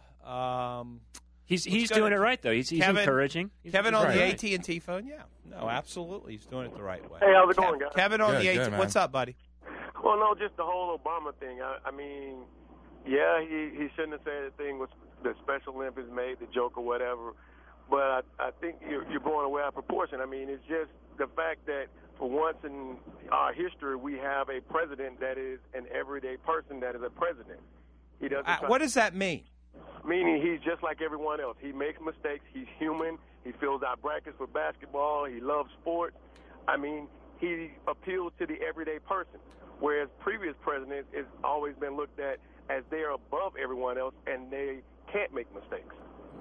[SPEAKER 1] Um,
[SPEAKER 3] He's
[SPEAKER 1] let's
[SPEAKER 3] he's
[SPEAKER 1] go
[SPEAKER 3] doing
[SPEAKER 1] to
[SPEAKER 3] it right though. He's, he's
[SPEAKER 1] Kevin,
[SPEAKER 3] encouraging. He's,
[SPEAKER 1] Kevin
[SPEAKER 3] he's
[SPEAKER 1] on
[SPEAKER 3] right.
[SPEAKER 1] the A T and T phone. Yeah, no, absolutely, he's doing it the right way.
[SPEAKER 10] Hey, how's it
[SPEAKER 1] Kev-
[SPEAKER 10] going, guys?
[SPEAKER 1] Kevin on
[SPEAKER 10] Good,
[SPEAKER 1] the A T.
[SPEAKER 10] good, man.
[SPEAKER 1] What's up, buddy?
[SPEAKER 10] Well, no, just the whole Obama thing. I, I mean, yeah, he, he shouldn't have said anything with the Special Olympics made, the joke or whatever. But I, I think you're, you're blowing away out of proportion. I mean, it's just the fact that for once in our history, we have a president that is an everyday person that is a president. He doesn't.
[SPEAKER 1] Uh,
[SPEAKER 10] try-
[SPEAKER 1] what does that mean?
[SPEAKER 10] Meaning he's just like everyone else. He makes mistakes. He's human. He fills out brackets for basketball. He loves sports. I mean, he appeals to the everyday person, whereas previous presidents has always been looked at as they're above everyone else and they can't make mistakes.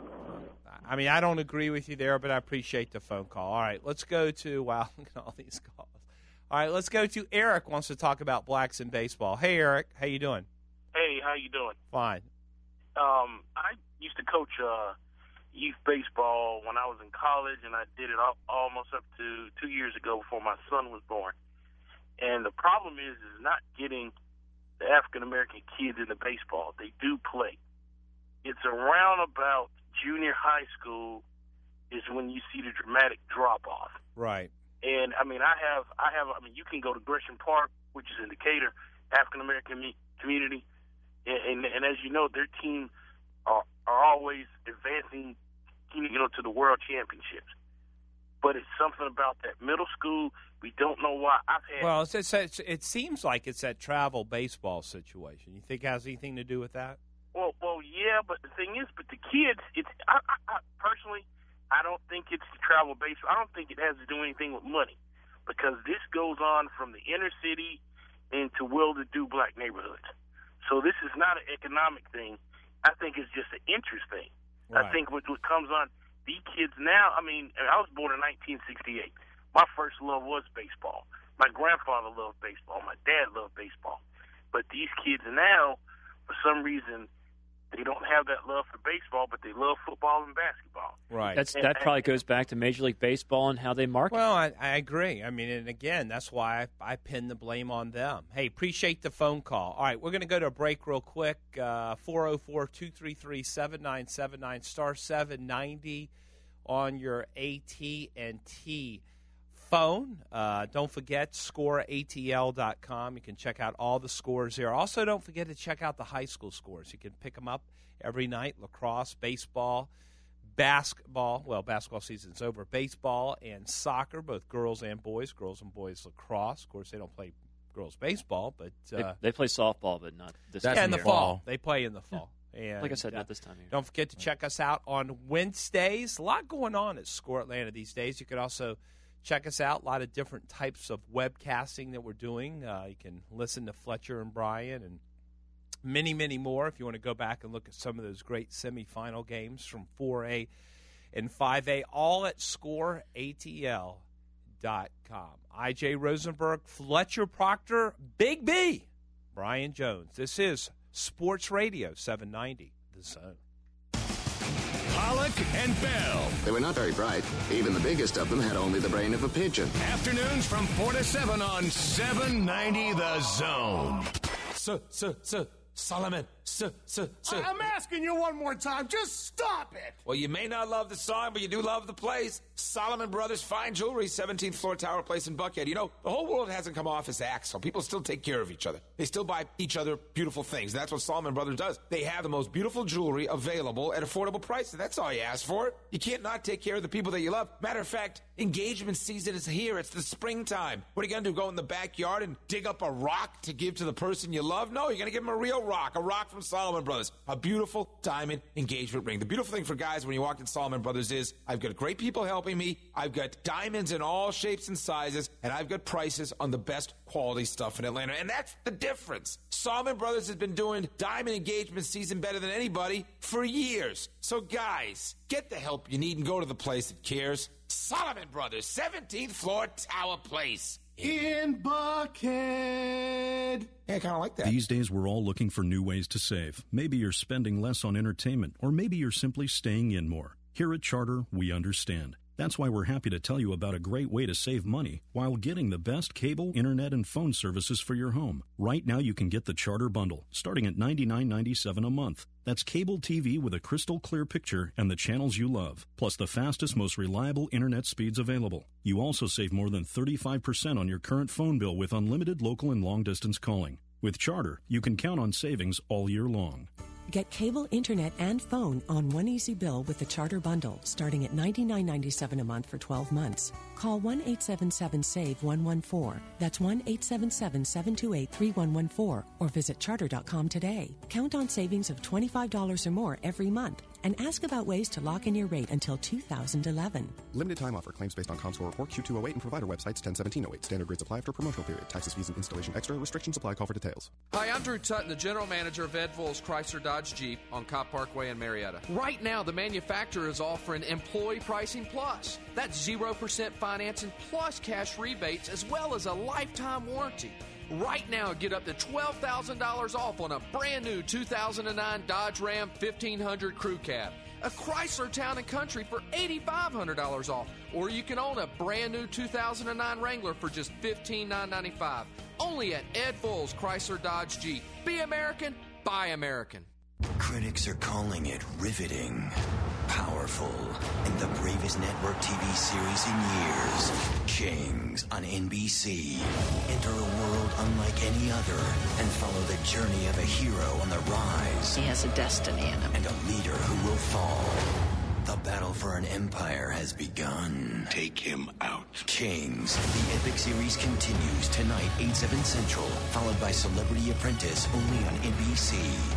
[SPEAKER 1] I mean, I don't agree with you there, but I appreciate the phone call. All right, let's go to, wow, look at all these calls. All right, let's go to Eric wants to talk about blacks in baseball. Hey, Eric, how you doing?
[SPEAKER 11] Hey, how you doing?
[SPEAKER 1] Fine.
[SPEAKER 11] Um, I used to coach uh, youth baseball when I was in college, and I did it al- almost up to two years ago before my son was born. And the problem is, is not getting the African American kids into baseball. They do play. It's around about junior high school is when you see the dramatic drop off.
[SPEAKER 1] Right.
[SPEAKER 11] And I mean, I have, I have, I mean, you can go to Gresham Park, which is in Decatur, African American me- community, and, and, and as you know, their team are, are always advancing, you know, to the world championships. But it's something about that middle school. We don't know why. I've had.
[SPEAKER 1] Well, it's, it's, it's, it seems like it's that travel baseball situation. You think it has anything to do with that?
[SPEAKER 11] Well, well, yeah, but the thing is, but the kids, it's I, I, I personally, I don't think it's the travel baseball. I don't think it has to do anything with money, because this goes on from the inner city into well-to-do black neighborhoods. So this is not an economic thing. I think it's just an interest thing.
[SPEAKER 1] Right.
[SPEAKER 11] I think what, what comes on these kids now. I mean, I was born in nineteen sixty-eight. My first love was baseball. My grandfather loved baseball. My dad loved baseball. But these kids now, for some reason, they don't have that love for baseball, but they love football and basketball.
[SPEAKER 1] Right.
[SPEAKER 3] That's
[SPEAKER 11] And-
[SPEAKER 3] that probably goes back to Major League Baseball and how they market.
[SPEAKER 1] Well, I, I agree. I mean, and again, that's why I, I pin the blame on them. Hey, appreciate the phone call. All right, we're going to go to a break real quick. Uh, four oh four, two three three, seven nine seven nine, star seven ninety on your A T and T phone. Uh, don't forget, score A T L dot com. You can check out all the scores there. Also, don't forget to check out the high school scores. You can pick them up every night, lacrosse, baseball, basketball. Well, basketball season's over. Baseball and soccer, both girls and boys. Girls and boys lacrosse. Of course, they don't play girls baseball, but uh,
[SPEAKER 3] they, they play softball, but not this
[SPEAKER 1] yeah,
[SPEAKER 3] time
[SPEAKER 1] in the
[SPEAKER 3] of
[SPEAKER 1] fall.
[SPEAKER 3] year.
[SPEAKER 1] They play in the fall. And,
[SPEAKER 3] Like I said,
[SPEAKER 1] uh,
[SPEAKER 3] not this time of year.
[SPEAKER 1] Don't forget to check us out on Wednesdays. A lot going on at Score Atlanta these days. You can also check us out. A lot of different types of webcasting that we're doing. Uh, you can listen to Fletcher and Brian and many, many more if you want to go back and look at some of those great semifinal games from four A and five A, all at score A T L dot com. I J Rosenberg, Fletcher Proctor, Big B, Brian Jones. This is Sports Radio seven ninety, The Zone.
[SPEAKER 4] Pollock and Bell.
[SPEAKER 13] They were not very bright. Even the biggest of them had only the brain of a pigeon.
[SPEAKER 4] Afternoons from four to seven on seven ninety The Zone.
[SPEAKER 14] Sir, sir, sir, Solomon, sir, sir, sir.
[SPEAKER 24] I'm asking you one more time. Just stop it.
[SPEAKER 14] Well, you may not love the song, but you do love the place. Solomon Brothers Fine Jewelry, seventeenth floor Tower Place in Buckhead. You know, the whole world hasn't come off as acts, so people still take care of each other. They still buy each other beautiful things. That's what Solomon Brothers does. They have the most beautiful jewelry available at affordable prices. That's all you ask for. You can't not take care of the people that you love. Matter of fact, engagement season is here. It's the springtime. What are you going to do, go in the backyard and dig up a rock to give to the person you love? No, you're going to give them a real rock, a rock from Solomon Brothers, a beautiful diamond engagement ring. The beautiful thing for guys when you walk in Solomon Brothers is I've got great people helping me. I've got diamonds in all shapes and sizes, and I've got prices on the best quality stuff in Atlanta. And that's the difference. Solomon Brothers has been doing diamond engagement season better than anybody for years. So guys, get the help you need and go to the place that cares. Solomon Brothers, seventeenth floor Tower Place.
[SPEAKER 24] In Buckhead.
[SPEAKER 14] Yeah, I kind of like that.
[SPEAKER 15] These days, we're all looking for new ways to save. Maybe you're spending less on entertainment, or maybe you're simply staying in more. Here at Charter, we understand. That's why we're happy to tell you about a great way to save money while getting the best cable, internet, and phone services for your home. Right now, you can get the Charter Bundle, starting at ninety-nine ninety-seven a month. That's cable T V with a crystal clear picture and the channels you love, plus the fastest, most reliable internet speeds available. You also save more than thirty-five percent on your current phone bill with unlimited local and long-distance calling. With Charter, you can count on savings all year long.
[SPEAKER 17] Get cable, internet, and phone on one easy bill with the Charter Bundle, starting at ninety-nine ninety-seven a month for twelve months. Call one eight seven seven save one one four. That's one eight seven seven, seven two eight, three one one four. Or visit charter dot com today. Count on savings of twenty-five dollars or more every month. And ask about ways to lock in your rate until two thousand eleven.
[SPEAKER 18] Limited time offer. Claims based on console report Q two oh eight and provider websites ten seventeen oh eight. Standard rates apply after promotional period. Taxes, fees, and installation extra. Restrictions apply. Call for details.
[SPEAKER 19] Hi, I'm Drew Tutton, the general manager of Ed Volz Chrysler Dodge Jeep on Cop Parkway in Marietta. Right now, the manufacturer is offering employee pricing plus. That's zero percent financing plus cash rebates as well as a lifetime warranty. Right now, get up to twelve thousand dollars off on a brand new two thousand nine Dodge Ram fifteen hundred Crew Cab. A Chrysler Town and Country for eight thousand five hundred dollars off. Or you can own a brand new two thousand nine Wrangler for just fifteen thousand nine hundred ninety-five dollars. Only at Ed Volz Chrysler Dodge Jeep. Be American, buy American.
[SPEAKER 6] Critics are calling it riveting, powerful, and the bravest network T V series in years. Kings on N B C. Enter a world unlike any other and follow the journey of a hero on the rise.
[SPEAKER 20] He has a destiny in him.
[SPEAKER 6] And a leader who will fall. The battle for an empire has begun. Take him out. Kings, the epic series continues tonight, eight, seven Central, followed by Celebrity Apprentice, only on N B C.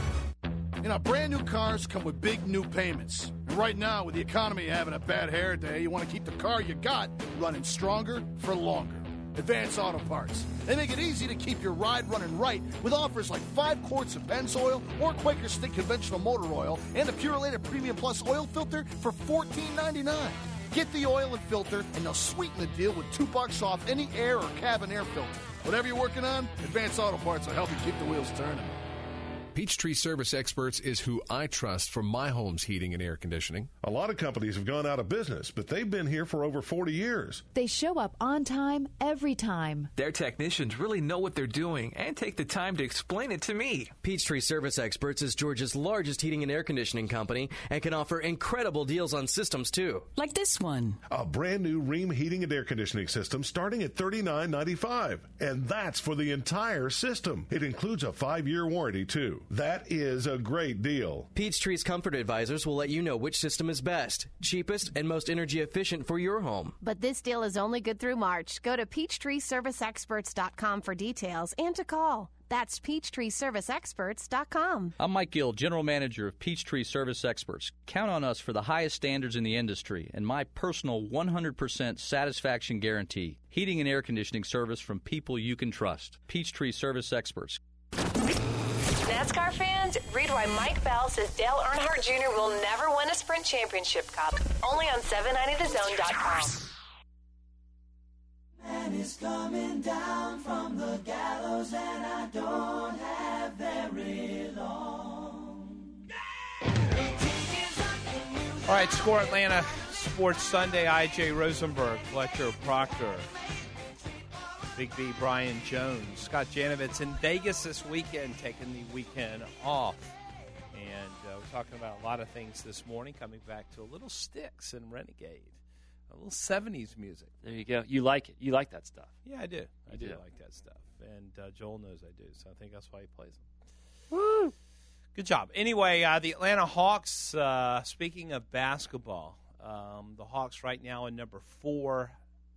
[SPEAKER 24] You know, brand new cars come with big new payments. And right now, with the economy having a bad hair day, you want to keep the car you got running stronger for longer. Advance Auto Parts. They make it easy to keep your ride running right with offers like five quarts of Pennzoil or Quaker Stick conventional motor oil and a Purolator Premium Plus oil filter for fourteen ninety-nine. Get the oil and filter, and they'll sweeten the deal with two bucks off any air or cabin air filter. Whatever you're working on, Advance Auto Parts will help you keep the wheels turning.
[SPEAKER 5] Peachtree Service Experts is who I trust for my home's heating and air conditioning.
[SPEAKER 7] A lot of companies have gone out of business, but they've been here for over forty years.
[SPEAKER 20] They show up on time, every time.
[SPEAKER 21] Their technicians really know what they're doing and take the time to explain it to me.
[SPEAKER 22] Peachtree Service Experts is Georgia's largest heating and air conditioning company and can offer incredible deals on systems, too.
[SPEAKER 25] Like this one.
[SPEAKER 7] A brand new Rheem heating and air conditioning system starting at thirty-nine ninety-five. And that's for the entire system. It includes a five-year warranty, too. That is a great deal.
[SPEAKER 22] Peachtree's Comfort Advisors will let you know which system is best, cheapest, and most energy efficient for your home.
[SPEAKER 26] But this deal is only good through March. Go to peachtree service experts dot com for details and to call. That's peachtree service experts dot com.
[SPEAKER 28] I'm Mike Gill, General Manager of Peachtree Service Experts. Count on us for the highest standards in the industry and my personal one hundred percent satisfaction guarantee. Heating and air conditioning service from people you can trust. Peachtree Service Experts.
[SPEAKER 29] NASCAR fans, read why Mike Bell says Dale Earnhardt Junior will never win a Sprint Championship Cup. Only on seven ninety the zone dot com.
[SPEAKER 30] Man is coming down from the gallows and I don't have very long.
[SPEAKER 1] All right, Score Atlanta Sports Sunday. I J Rosenberg, Fletcher Proctor, Big B, Brian Jones, Scott Janovitz in Vegas this weekend, taking the weekend off. And uh, we're talking about a lot of things this morning, coming back to a little Styx and Renegade, a little seventies music.
[SPEAKER 3] There you go. You like it. You like that stuff.
[SPEAKER 1] Yeah, I do. I
[SPEAKER 3] You
[SPEAKER 1] do,
[SPEAKER 3] do.
[SPEAKER 1] like that stuff. And uh, Joel knows I do, so I think that's why he plays them. Woo! Good job. Anyway, uh, the Atlanta Hawks, uh, speaking of basketball, um, the Hawks right now in number four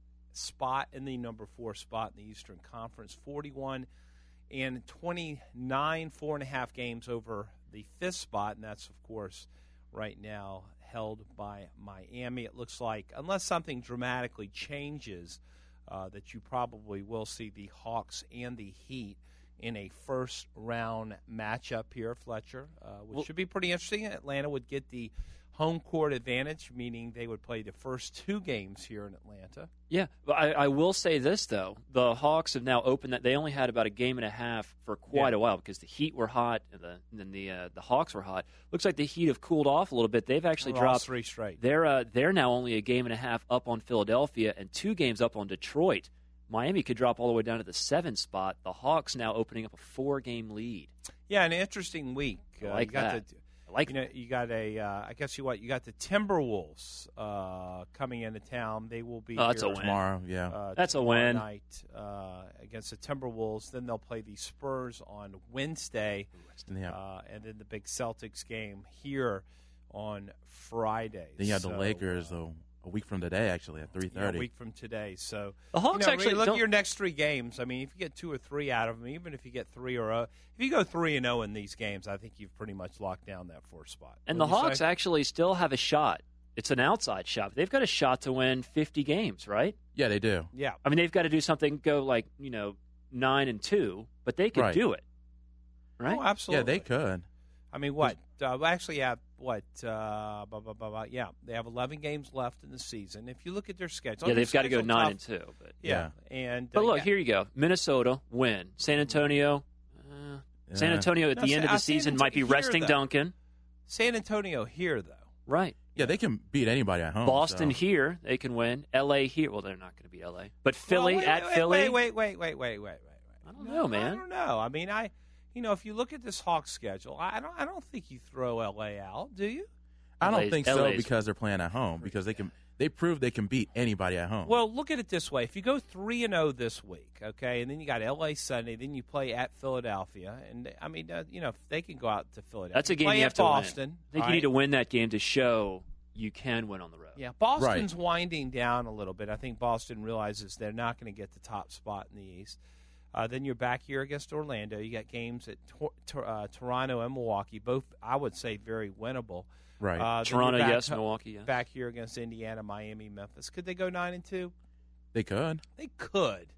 [SPEAKER 1] spot, in the number four spot in the Eastern Conference, forty-one and twenty-nine, four and a half games over the fifth spot, and that's, of course, right now held by Miami. It looks like, unless something dramatically changes, uh, that you probably will see the Hawks and the Heat in a first-round matchup here, Fletcher, uh, which
[SPEAKER 3] Well,
[SPEAKER 1] should be pretty interesting. Atlanta would get the home court advantage, meaning they would play the first two games here in Atlanta.
[SPEAKER 3] Yeah, but I, I will say this, though. The Hawks have now opened that. They only had about a game and a half for quite
[SPEAKER 1] Yeah.
[SPEAKER 3] a while because the Heat were hot and the, and then the uh, the Hawks were hot. Looks like the Heat have cooled off a little bit. They've actually
[SPEAKER 1] They lost
[SPEAKER 3] dropped
[SPEAKER 1] three straight.
[SPEAKER 3] They're, uh, they're now only a game and a half up on Philadelphia and two games up on Detroit. Miami could drop all the way down to the seventh spot. The Hawks now opening up a four-game lead.
[SPEAKER 1] Yeah, an interesting week.
[SPEAKER 3] I
[SPEAKER 1] Uh,
[SPEAKER 3] like
[SPEAKER 1] you got
[SPEAKER 3] that.
[SPEAKER 1] The,
[SPEAKER 3] I like
[SPEAKER 1] you know, you got a. Uh, I guess you what you got the Timberwolves uh, coming into town. They will be
[SPEAKER 3] Oh, that's
[SPEAKER 1] here
[SPEAKER 3] a win.
[SPEAKER 2] Tomorrow, yeah.
[SPEAKER 1] Uh,
[SPEAKER 3] That's a
[SPEAKER 1] tomorrow
[SPEAKER 3] win.
[SPEAKER 1] Night uh, against the Timberwolves. Then they'll play the Spurs on Wednesday,
[SPEAKER 2] Yeah.
[SPEAKER 1] uh, and then the big Celtics game here on Friday.
[SPEAKER 2] Then you have the
[SPEAKER 1] So,
[SPEAKER 2] Lakers, though, a week from today, actually, at three
[SPEAKER 1] Yeah,
[SPEAKER 2] thirty.
[SPEAKER 1] a week from today. So
[SPEAKER 3] The Hawks
[SPEAKER 1] you know,
[SPEAKER 3] actually
[SPEAKER 1] look
[SPEAKER 3] don't-
[SPEAKER 1] at your next three games. I mean, if you get two or three out of them, even if you get three or oh, if you go three and zero in these games, I think you've pretty much locked down that fourth spot.
[SPEAKER 3] And the
[SPEAKER 1] Wouldn't you
[SPEAKER 3] Hawks
[SPEAKER 1] say?
[SPEAKER 3] actually still have a shot. It's an outside shot. They've got a shot to win fifty games, right?
[SPEAKER 2] Yeah, they do.
[SPEAKER 1] Yeah.
[SPEAKER 3] I mean, they've got to do something, go like, you know, nine and two, but they could
[SPEAKER 2] Right.
[SPEAKER 3] do it, right?
[SPEAKER 1] Oh, absolutely.
[SPEAKER 2] Yeah, they could.
[SPEAKER 1] I mean, what? Uh, well, actually, have what? Uh, blah, blah, blah, blah. Yeah, they have eleven games left in the season. If you look at their schedule,
[SPEAKER 3] Yeah,
[SPEAKER 1] their
[SPEAKER 3] they've got to go
[SPEAKER 1] schedule
[SPEAKER 3] nine
[SPEAKER 1] tough.
[SPEAKER 3] and two. But
[SPEAKER 1] Yeah, and
[SPEAKER 3] But
[SPEAKER 1] uh,
[SPEAKER 3] look,
[SPEAKER 1] yeah.
[SPEAKER 3] here you go. Minnesota win. San Antonio. Uh, San
[SPEAKER 2] Yeah.
[SPEAKER 3] Antonio at
[SPEAKER 1] No,
[SPEAKER 3] the
[SPEAKER 1] Sa-
[SPEAKER 3] end of
[SPEAKER 1] uh,
[SPEAKER 3] the
[SPEAKER 1] San
[SPEAKER 3] season
[SPEAKER 1] Anto-
[SPEAKER 3] might be
[SPEAKER 1] here,
[SPEAKER 3] resting
[SPEAKER 1] though.
[SPEAKER 3] Duncan.
[SPEAKER 1] San Antonio here, though.
[SPEAKER 3] Right.
[SPEAKER 2] Yeah, they can beat anybody at home.
[SPEAKER 3] Boston
[SPEAKER 2] so.
[SPEAKER 3] here, they can win. L A here. Well, they're not going to be L A. But Philly
[SPEAKER 1] Well, wait,
[SPEAKER 3] at
[SPEAKER 1] wait,
[SPEAKER 3] Philly.
[SPEAKER 1] Wait, wait, wait, wait, wait, wait, wait.
[SPEAKER 3] I don't know, man.
[SPEAKER 1] I don't know. I mean, I, you know, if you look at this Hawks schedule, I don't, I don't think you throw L A out, do you?
[SPEAKER 2] I don't
[SPEAKER 3] L A's
[SPEAKER 2] think so
[SPEAKER 3] L A's
[SPEAKER 2] because they're playing at home because they can. They prove they can beat anybody at home.
[SPEAKER 1] Well, look at it this way: if you go three and zero this week, okay, and then you got L A Sunday, then you play at Philadelphia, and I mean, uh, you know, if they can go out to Philadelphia.
[SPEAKER 3] That's a game
[SPEAKER 1] play
[SPEAKER 3] you
[SPEAKER 1] at
[SPEAKER 3] have to
[SPEAKER 1] Boston.
[SPEAKER 3] win. I think
[SPEAKER 1] all
[SPEAKER 3] you need
[SPEAKER 1] right?
[SPEAKER 3] to win that game to show you can win on the road.
[SPEAKER 1] Yeah, Boston's winding down a little bit. I think Boston realizes they're not going to get the top spot in the East. Uh, then you're back here against Orlando. You got games at Tor- Tor- uh, Toronto and Milwaukee, both I would say very winnable.
[SPEAKER 2] Right.
[SPEAKER 1] Uh, then
[SPEAKER 3] Toronto,
[SPEAKER 1] you're back
[SPEAKER 3] yes.
[SPEAKER 1] ho-
[SPEAKER 3] Milwaukee, yes.
[SPEAKER 1] Back here against Indiana, Miami, Memphis. Could they go nine and two?
[SPEAKER 2] They could.
[SPEAKER 1] They could.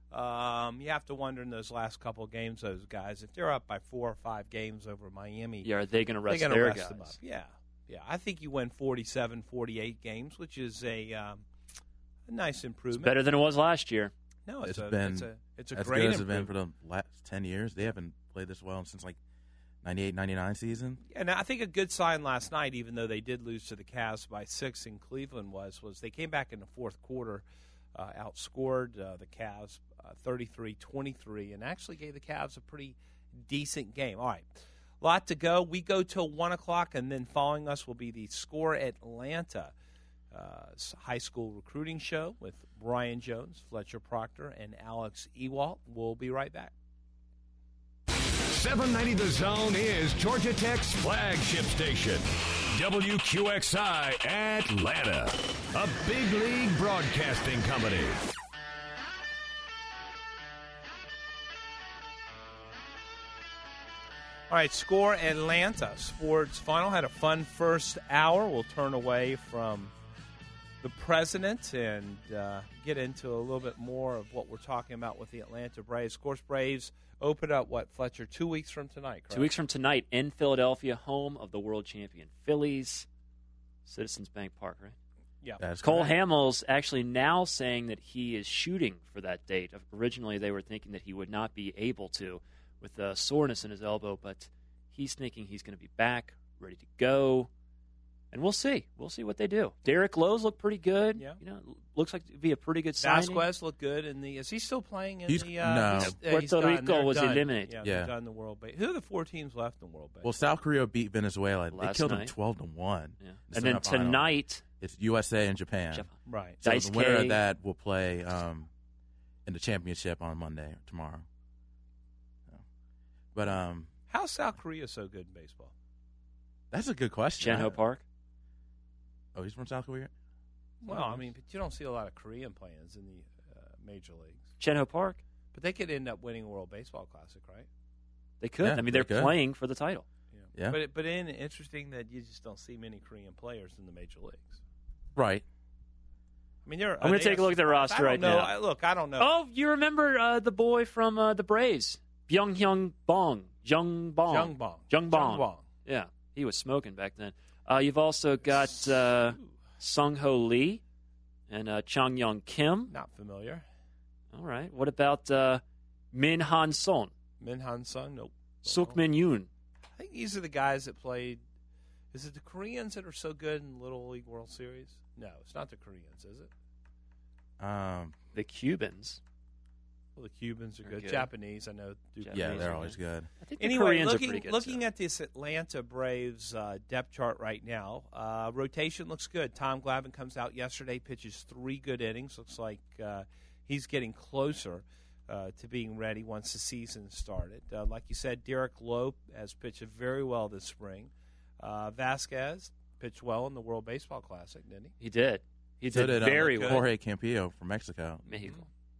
[SPEAKER 1] Um, you have to wonder in those last couple of games, those guys, if they're up by four or five games over Miami,
[SPEAKER 3] Yeah, are they going to rest
[SPEAKER 1] they're gonna
[SPEAKER 3] their
[SPEAKER 1] rest
[SPEAKER 3] guys?
[SPEAKER 1] them up. Yeah, yeah. I think you win forty-seven, forty-eight games, which is a, um, a nice
[SPEAKER 3] It's
[SPEAKER 1] improvement.
[SPEAKER 3] better than it was last year.
[SPEAKER 1] No, it's,
[SPEAKER 2] It's
[SPEAKER 1] a,
[SPEAKER 2] been
[SPEAKER 1] it's a it's a
[SPEAKER 2] as
[SPEAKER 1] great
[SPEAKER 2] good as it's been
[SPEAKER 1] improvement.
[SPEAKER 2] for the last ten years. They haven't played this well since like ninety-eight ninety-nine season.
[SPEAKER 1] And I think a good sign last night, even though they did lose to the Cavs by six in Cleveland, was was they came back in the fourth quarter, uh, outscored uh, the Cavs uh, thirty-three twenty-three, and actually gave the Cavs a pretty decent game. All right, a lot to go. We go till one o'clock, and then following us will be the Score Atlanta uh, high school recruiting show with Brian Jones, Fletcher Proctor, and Alex Ewalt. We'll be right back.
[SPEAKER 4] seven ninety The Zone is Georgia Tech's flagship station. W Q X I Atlanta, a big league broadcasting company.
[SPEAKER 1] All right, Score Atlanta Sports Final had a fun first hour. We'll turn away from the president and uh, get into a little bit more of what we're talking about with the Atlanta Braves. Of course, Braves open up, what, Fletcher, two weeks from tonight, correct?
[SPEAKER 3] Two weeks from tonight in Philadelphia, home of the world champion Phillies, Citizens Bank Park, right?
[SPEAKER 1] Yeah.
[SPEAKER 2] That's
[SPEAKER 3] Cole
[SPEAKER 2] correct.
[SPEAKER 3] Hamels actually now saying that he is shooting for that date. Originally, they were thinking that he would not be able to with uh, soreness in his elbow, but he's thinking he's going to be back, ready to go. And we'll see. We'll see what they do. Derek Lowe's look pretty good.
[SPEAKER 1] Yeah.
[SPEAKER 3] You know, looks like it'd be a pretty good signing.
[SPEAKER 1] Vasquez looked good in the. Is he still playing in
[SPEAKER 2] He's-
[SPEAKER 1] the? Uh,
[SPEAKER 2] no.
[SPEAKER 1] he's- uh,
[SPEAKER 3] Puerto
[SPEAKER 1] he's done.
[SPEAKER 3] Rico
[SPEAKER 1] They're
[SPEAKER 3] was
[SPEAKER 1] done.
[SPEAKER 3] eliminated.
[SPEAKER 1] Yeah,
[SPEAKER 2] Yeah.
[SPEAKER 1] they're done the World Base. Who are the four teams left in World Base?
[SPEAKER 2] Well, South Korea beat Venezuela. They
[SPEAKER 3] Last
[SPEAKER 2] killed them
[SPEAKER 3] night.
[SPEAKER 2] twelve to one.
[SPEAKER 3] Yeah.
[SPEAKER 2] The
[SPEAKER 3] And then
[SPEAKER 2] semifinal.
[SPEAKER 3] tonight,
[SPEAKER 2] it's U S A and Japan.
[SPEAKER 3] Japan.
[SPEAKER 1] Right.
[SPEAKER 2] So
[SPEAKER 3] Dice
[SPEAKER 2] the winner
[SPEAKER 3] K.
[SPEAKER 2] of that will play um, in the championship on Monday or tomorrow. So, But um,
[SPEAKER 1] How's South Korea so good in baseball?
[SPEAKER 2] that's a good question.
[SPEAKER 3] Chan Ho Park.
[SPEAKER 2] Oh, he's from South Korea?
[SPEAKER 1] Well, I mean, but you don't see a lot of Korean players in the uh, major leagues.
[SPEAKER 3] Chan Ho Park.
[SPEAKER 1] But they could end up winning a World Baseball Classic, right?
[SPEAKER 3] They could.
[SPEAKER 2] Yeah,
[SPEAKER 3] I mean,
[SPEAKER 2] they
[SPEAKER 3] they're
[SPEAKER 2] could.
[SPEAKER 3] playing for the title.
[SPEAKER 2] Yeah.
[SPEAKER 1] But it, but in, interesting that you just don't see many Korean players in the major leagues.
[SPEAKER 2] Right.
[SPEAKER 1] I mean, they're,
[SPEAKER 3] I'm going to take a look at their roster
[SPEAKER 1] I don't
[SPEAKER 3] right
[SPEAKER 1] know.
[SPEAKER 3] now.
[SPEAKER 1] I, look, I don't know.
[SPEAKER 3] Oh, you remember uh, the boy from uh, the Braves, Byung Hyung Bong, Jung Bong,
[SPEAKER 1] Jung Bong.
[SPEAKER 3] Jung Bong.
[SPEAKER 1] Jung Bong.
[SPEAKER 3] Yeah, he was smoking back then. Uh, you've also got uh, Sung Ho Lee and uh, Chung Young Kim.
[SPEAKER 1] Not familiar.
[SPEAKER 3] All right. What about uh, Min Han Son,
[SPEAKER 1] Min Han Sung? Nope.
[SPEAKER 3] Suk Min Yoon?
[SPEAKER 1] I think these are the guys that played. Is it the Koreans that are so good in Little League World Series? No, it's not the Koreans, is it?
[SPEAKER 2] Um,
[SPEAKER 3] the Cubans.
[SPEAKER 1] Well, the Cubans are
[SPEAKER 3] They're
[SPEAKER 1] good.
[SPEAKER 3] good.
[SPEAKER 1] Japanese, I know. Do
[SPEAKER 3] Japanese
[SPEAKER 2] yeah,
[SPEAKER 3] are
[SPEAKER 2] they're
[SPEAKER 3] good.
[SPEAKER 2] always good.
[SPEAKER 3] I think the
[SPEAKER 1] Anyway,
[SPEAKER 3] Koreans are
[SPEAKER 1] looking,
[SPEAKER 3] pretty good.
[SPEAKER 1] looking
[SPEAKER 3] too.
[SPEAKER 1] at this Atlanta Braves uh, depth chart right now, uh, rotation looks good. Tom Glavine comes out yesterday, pitches three good innings. Looks like uh, he's getting closer uh, to being ready once the season started. Uh, like you said, Derek Lowe has pitched very well this spring. Uh, Vasquez pitched well in the World Baseball Classic, didn't he?
[SPEAKER 3] He did. He
[SPEAKER 2] So
[SPEAKER 3] did
[SPEAKER 2] did
[SPEAKER 3] very
[SPEAKER 2] um,
[SPEAKER 3] well.
[SPEAKER 2] Jorge Campillo from Mexico.
[SPEAKER 3] Mexico.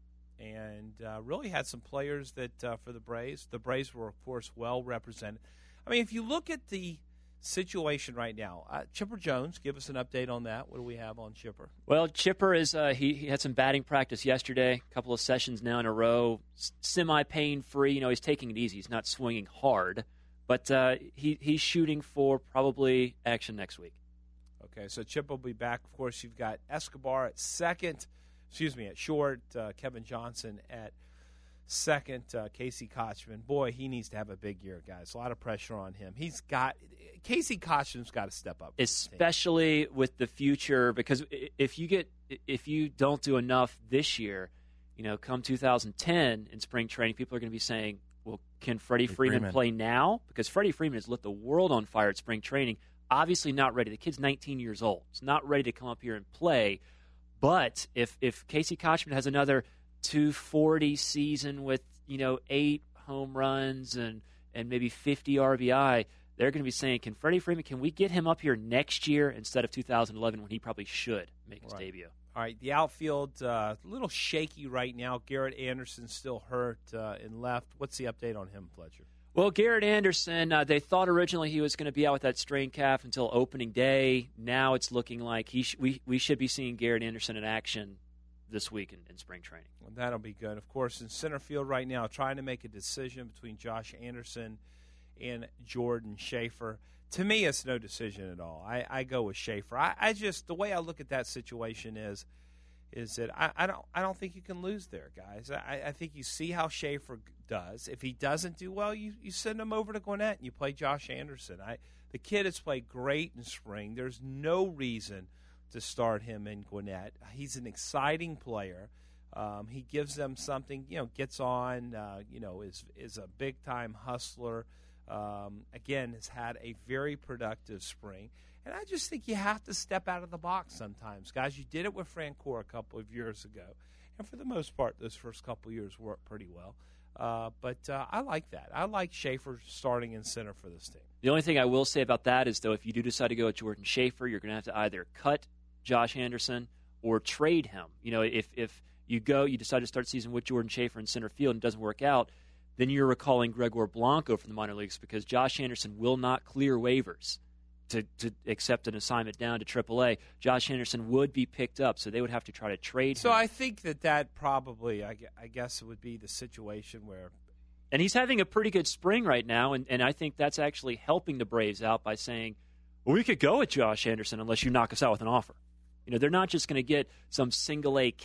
[SPEAKER 1] And uh, really had some players that uh, for the Braves. The Braves were, of course, well represented. I mean, if you look at the situation right now, uh, Chipper Jones, give us an update on that. What do we have on Chipper?
[SPEAKER 3] Well, Chipper is uh, he, he had some batting practice yesterday, a couple of sessions now in a row, s- semi pain free. You know, he's taking it easy. He's not swinging hard, but uh, he he's shooting for probably action next week.
[SPEAKER 1] Okay, so Chip will be back. Of course, you've got Escobar at second. Excuse me, at short. Uh, Kevin Johnson at second. Uh, Casey Kochman. Boy, he needs to have a big year, guys. A lot of pressure on him. He's got Casey Kochman's got to step up,
[SPEAKER 3] especially with the future. Because i- if you get if you don't do enough this year, you know, come two thousand ten in spring training, people are going to be saying, "Well, can Freddie Freeman,
[SPEAKER 2] Freeman.
[SPEAKER 3] play now?" Because Freddie Freeman has lit the world on fire at spring training. Obviously, not ready. The kid's nineteen years old. He's not ready to come up here and play. But if if Casey Kochman has another two forty season with, you know, eight home runs and, and maybe fifty R B I, they're going to be saying, can Freddie Freeman, can we get him up here next year instead of two thousand eleven when he probably should make his
[SPEAKER 1] Right.
[SPEAKER 3] debut?
[SPEAKER 1] All right, the outfield uh, a little shaky right now. Garrett Anderson still hurt uh, in left. What's the update on him, Fletcher?
[SPEAKER 3] Well, Garrett Anderson, uh, they thought originally he was going to be out with that strained calf until opening day. Now it's looking like he sh- we we should be seeing Garrett Anderson in action this week in, in spring training.
[SPEAKER 1] Well, that'll be good. Of course, in center field right now, trying to make a decision between Josh Anderson and Jordan Schaefer. To me, it's no decision at all. I, I go with Schaefer. I, I just, the way I look at that situation is is that I, I don't I don't think you can lose there, guys. I, I think you see how Schaefer does. If he doesn't do well, you, you send him over to Gwinnett and you play Josh Anderson. I the kid has played great in spring. There's no reason to start him in Gwinnett. He's an exciting player. Um, he gives them something, you know, gets on, uh, you know, is is a big time hustler. Um, again, has had a very productive spring. And I just think you have to step out of the box sometimes. Guys, you did it with Francoeur a couple of years ago. And for the most part, those first couple of years worked pretty well. Uh, but uh, I like that. I like Schaefer starting in center for this team.
[SPEAKER 3] The only thing I will say about that is, though, if you do decide to go with Jordan Schaefer, you're going to have to either cut Josh Anderson or trade him. You know, if, if you go, you decide to start the season with Jordan Schaefer in center field and it doesn't work out, then you're recalling Gregor Blanco from the minor leagues because Josh Anderson will not clear waivers to, to accept an assignment down to triple A. Josh Anderson would be picked up, so they would have to try to trade
[SPEAKER 1] so
[SPEAKER 3] him.
[SPEAKER 1] So I think that that probably, I, I guess, would be the situation where...
[SPEAKER 3] And he's having a pretty good spring right now, and, and I think that's actually helping the Braves out by saying, well, we could go with Josh Anderson unless you knock us out with an offer. You know, they're not just going to get some single-A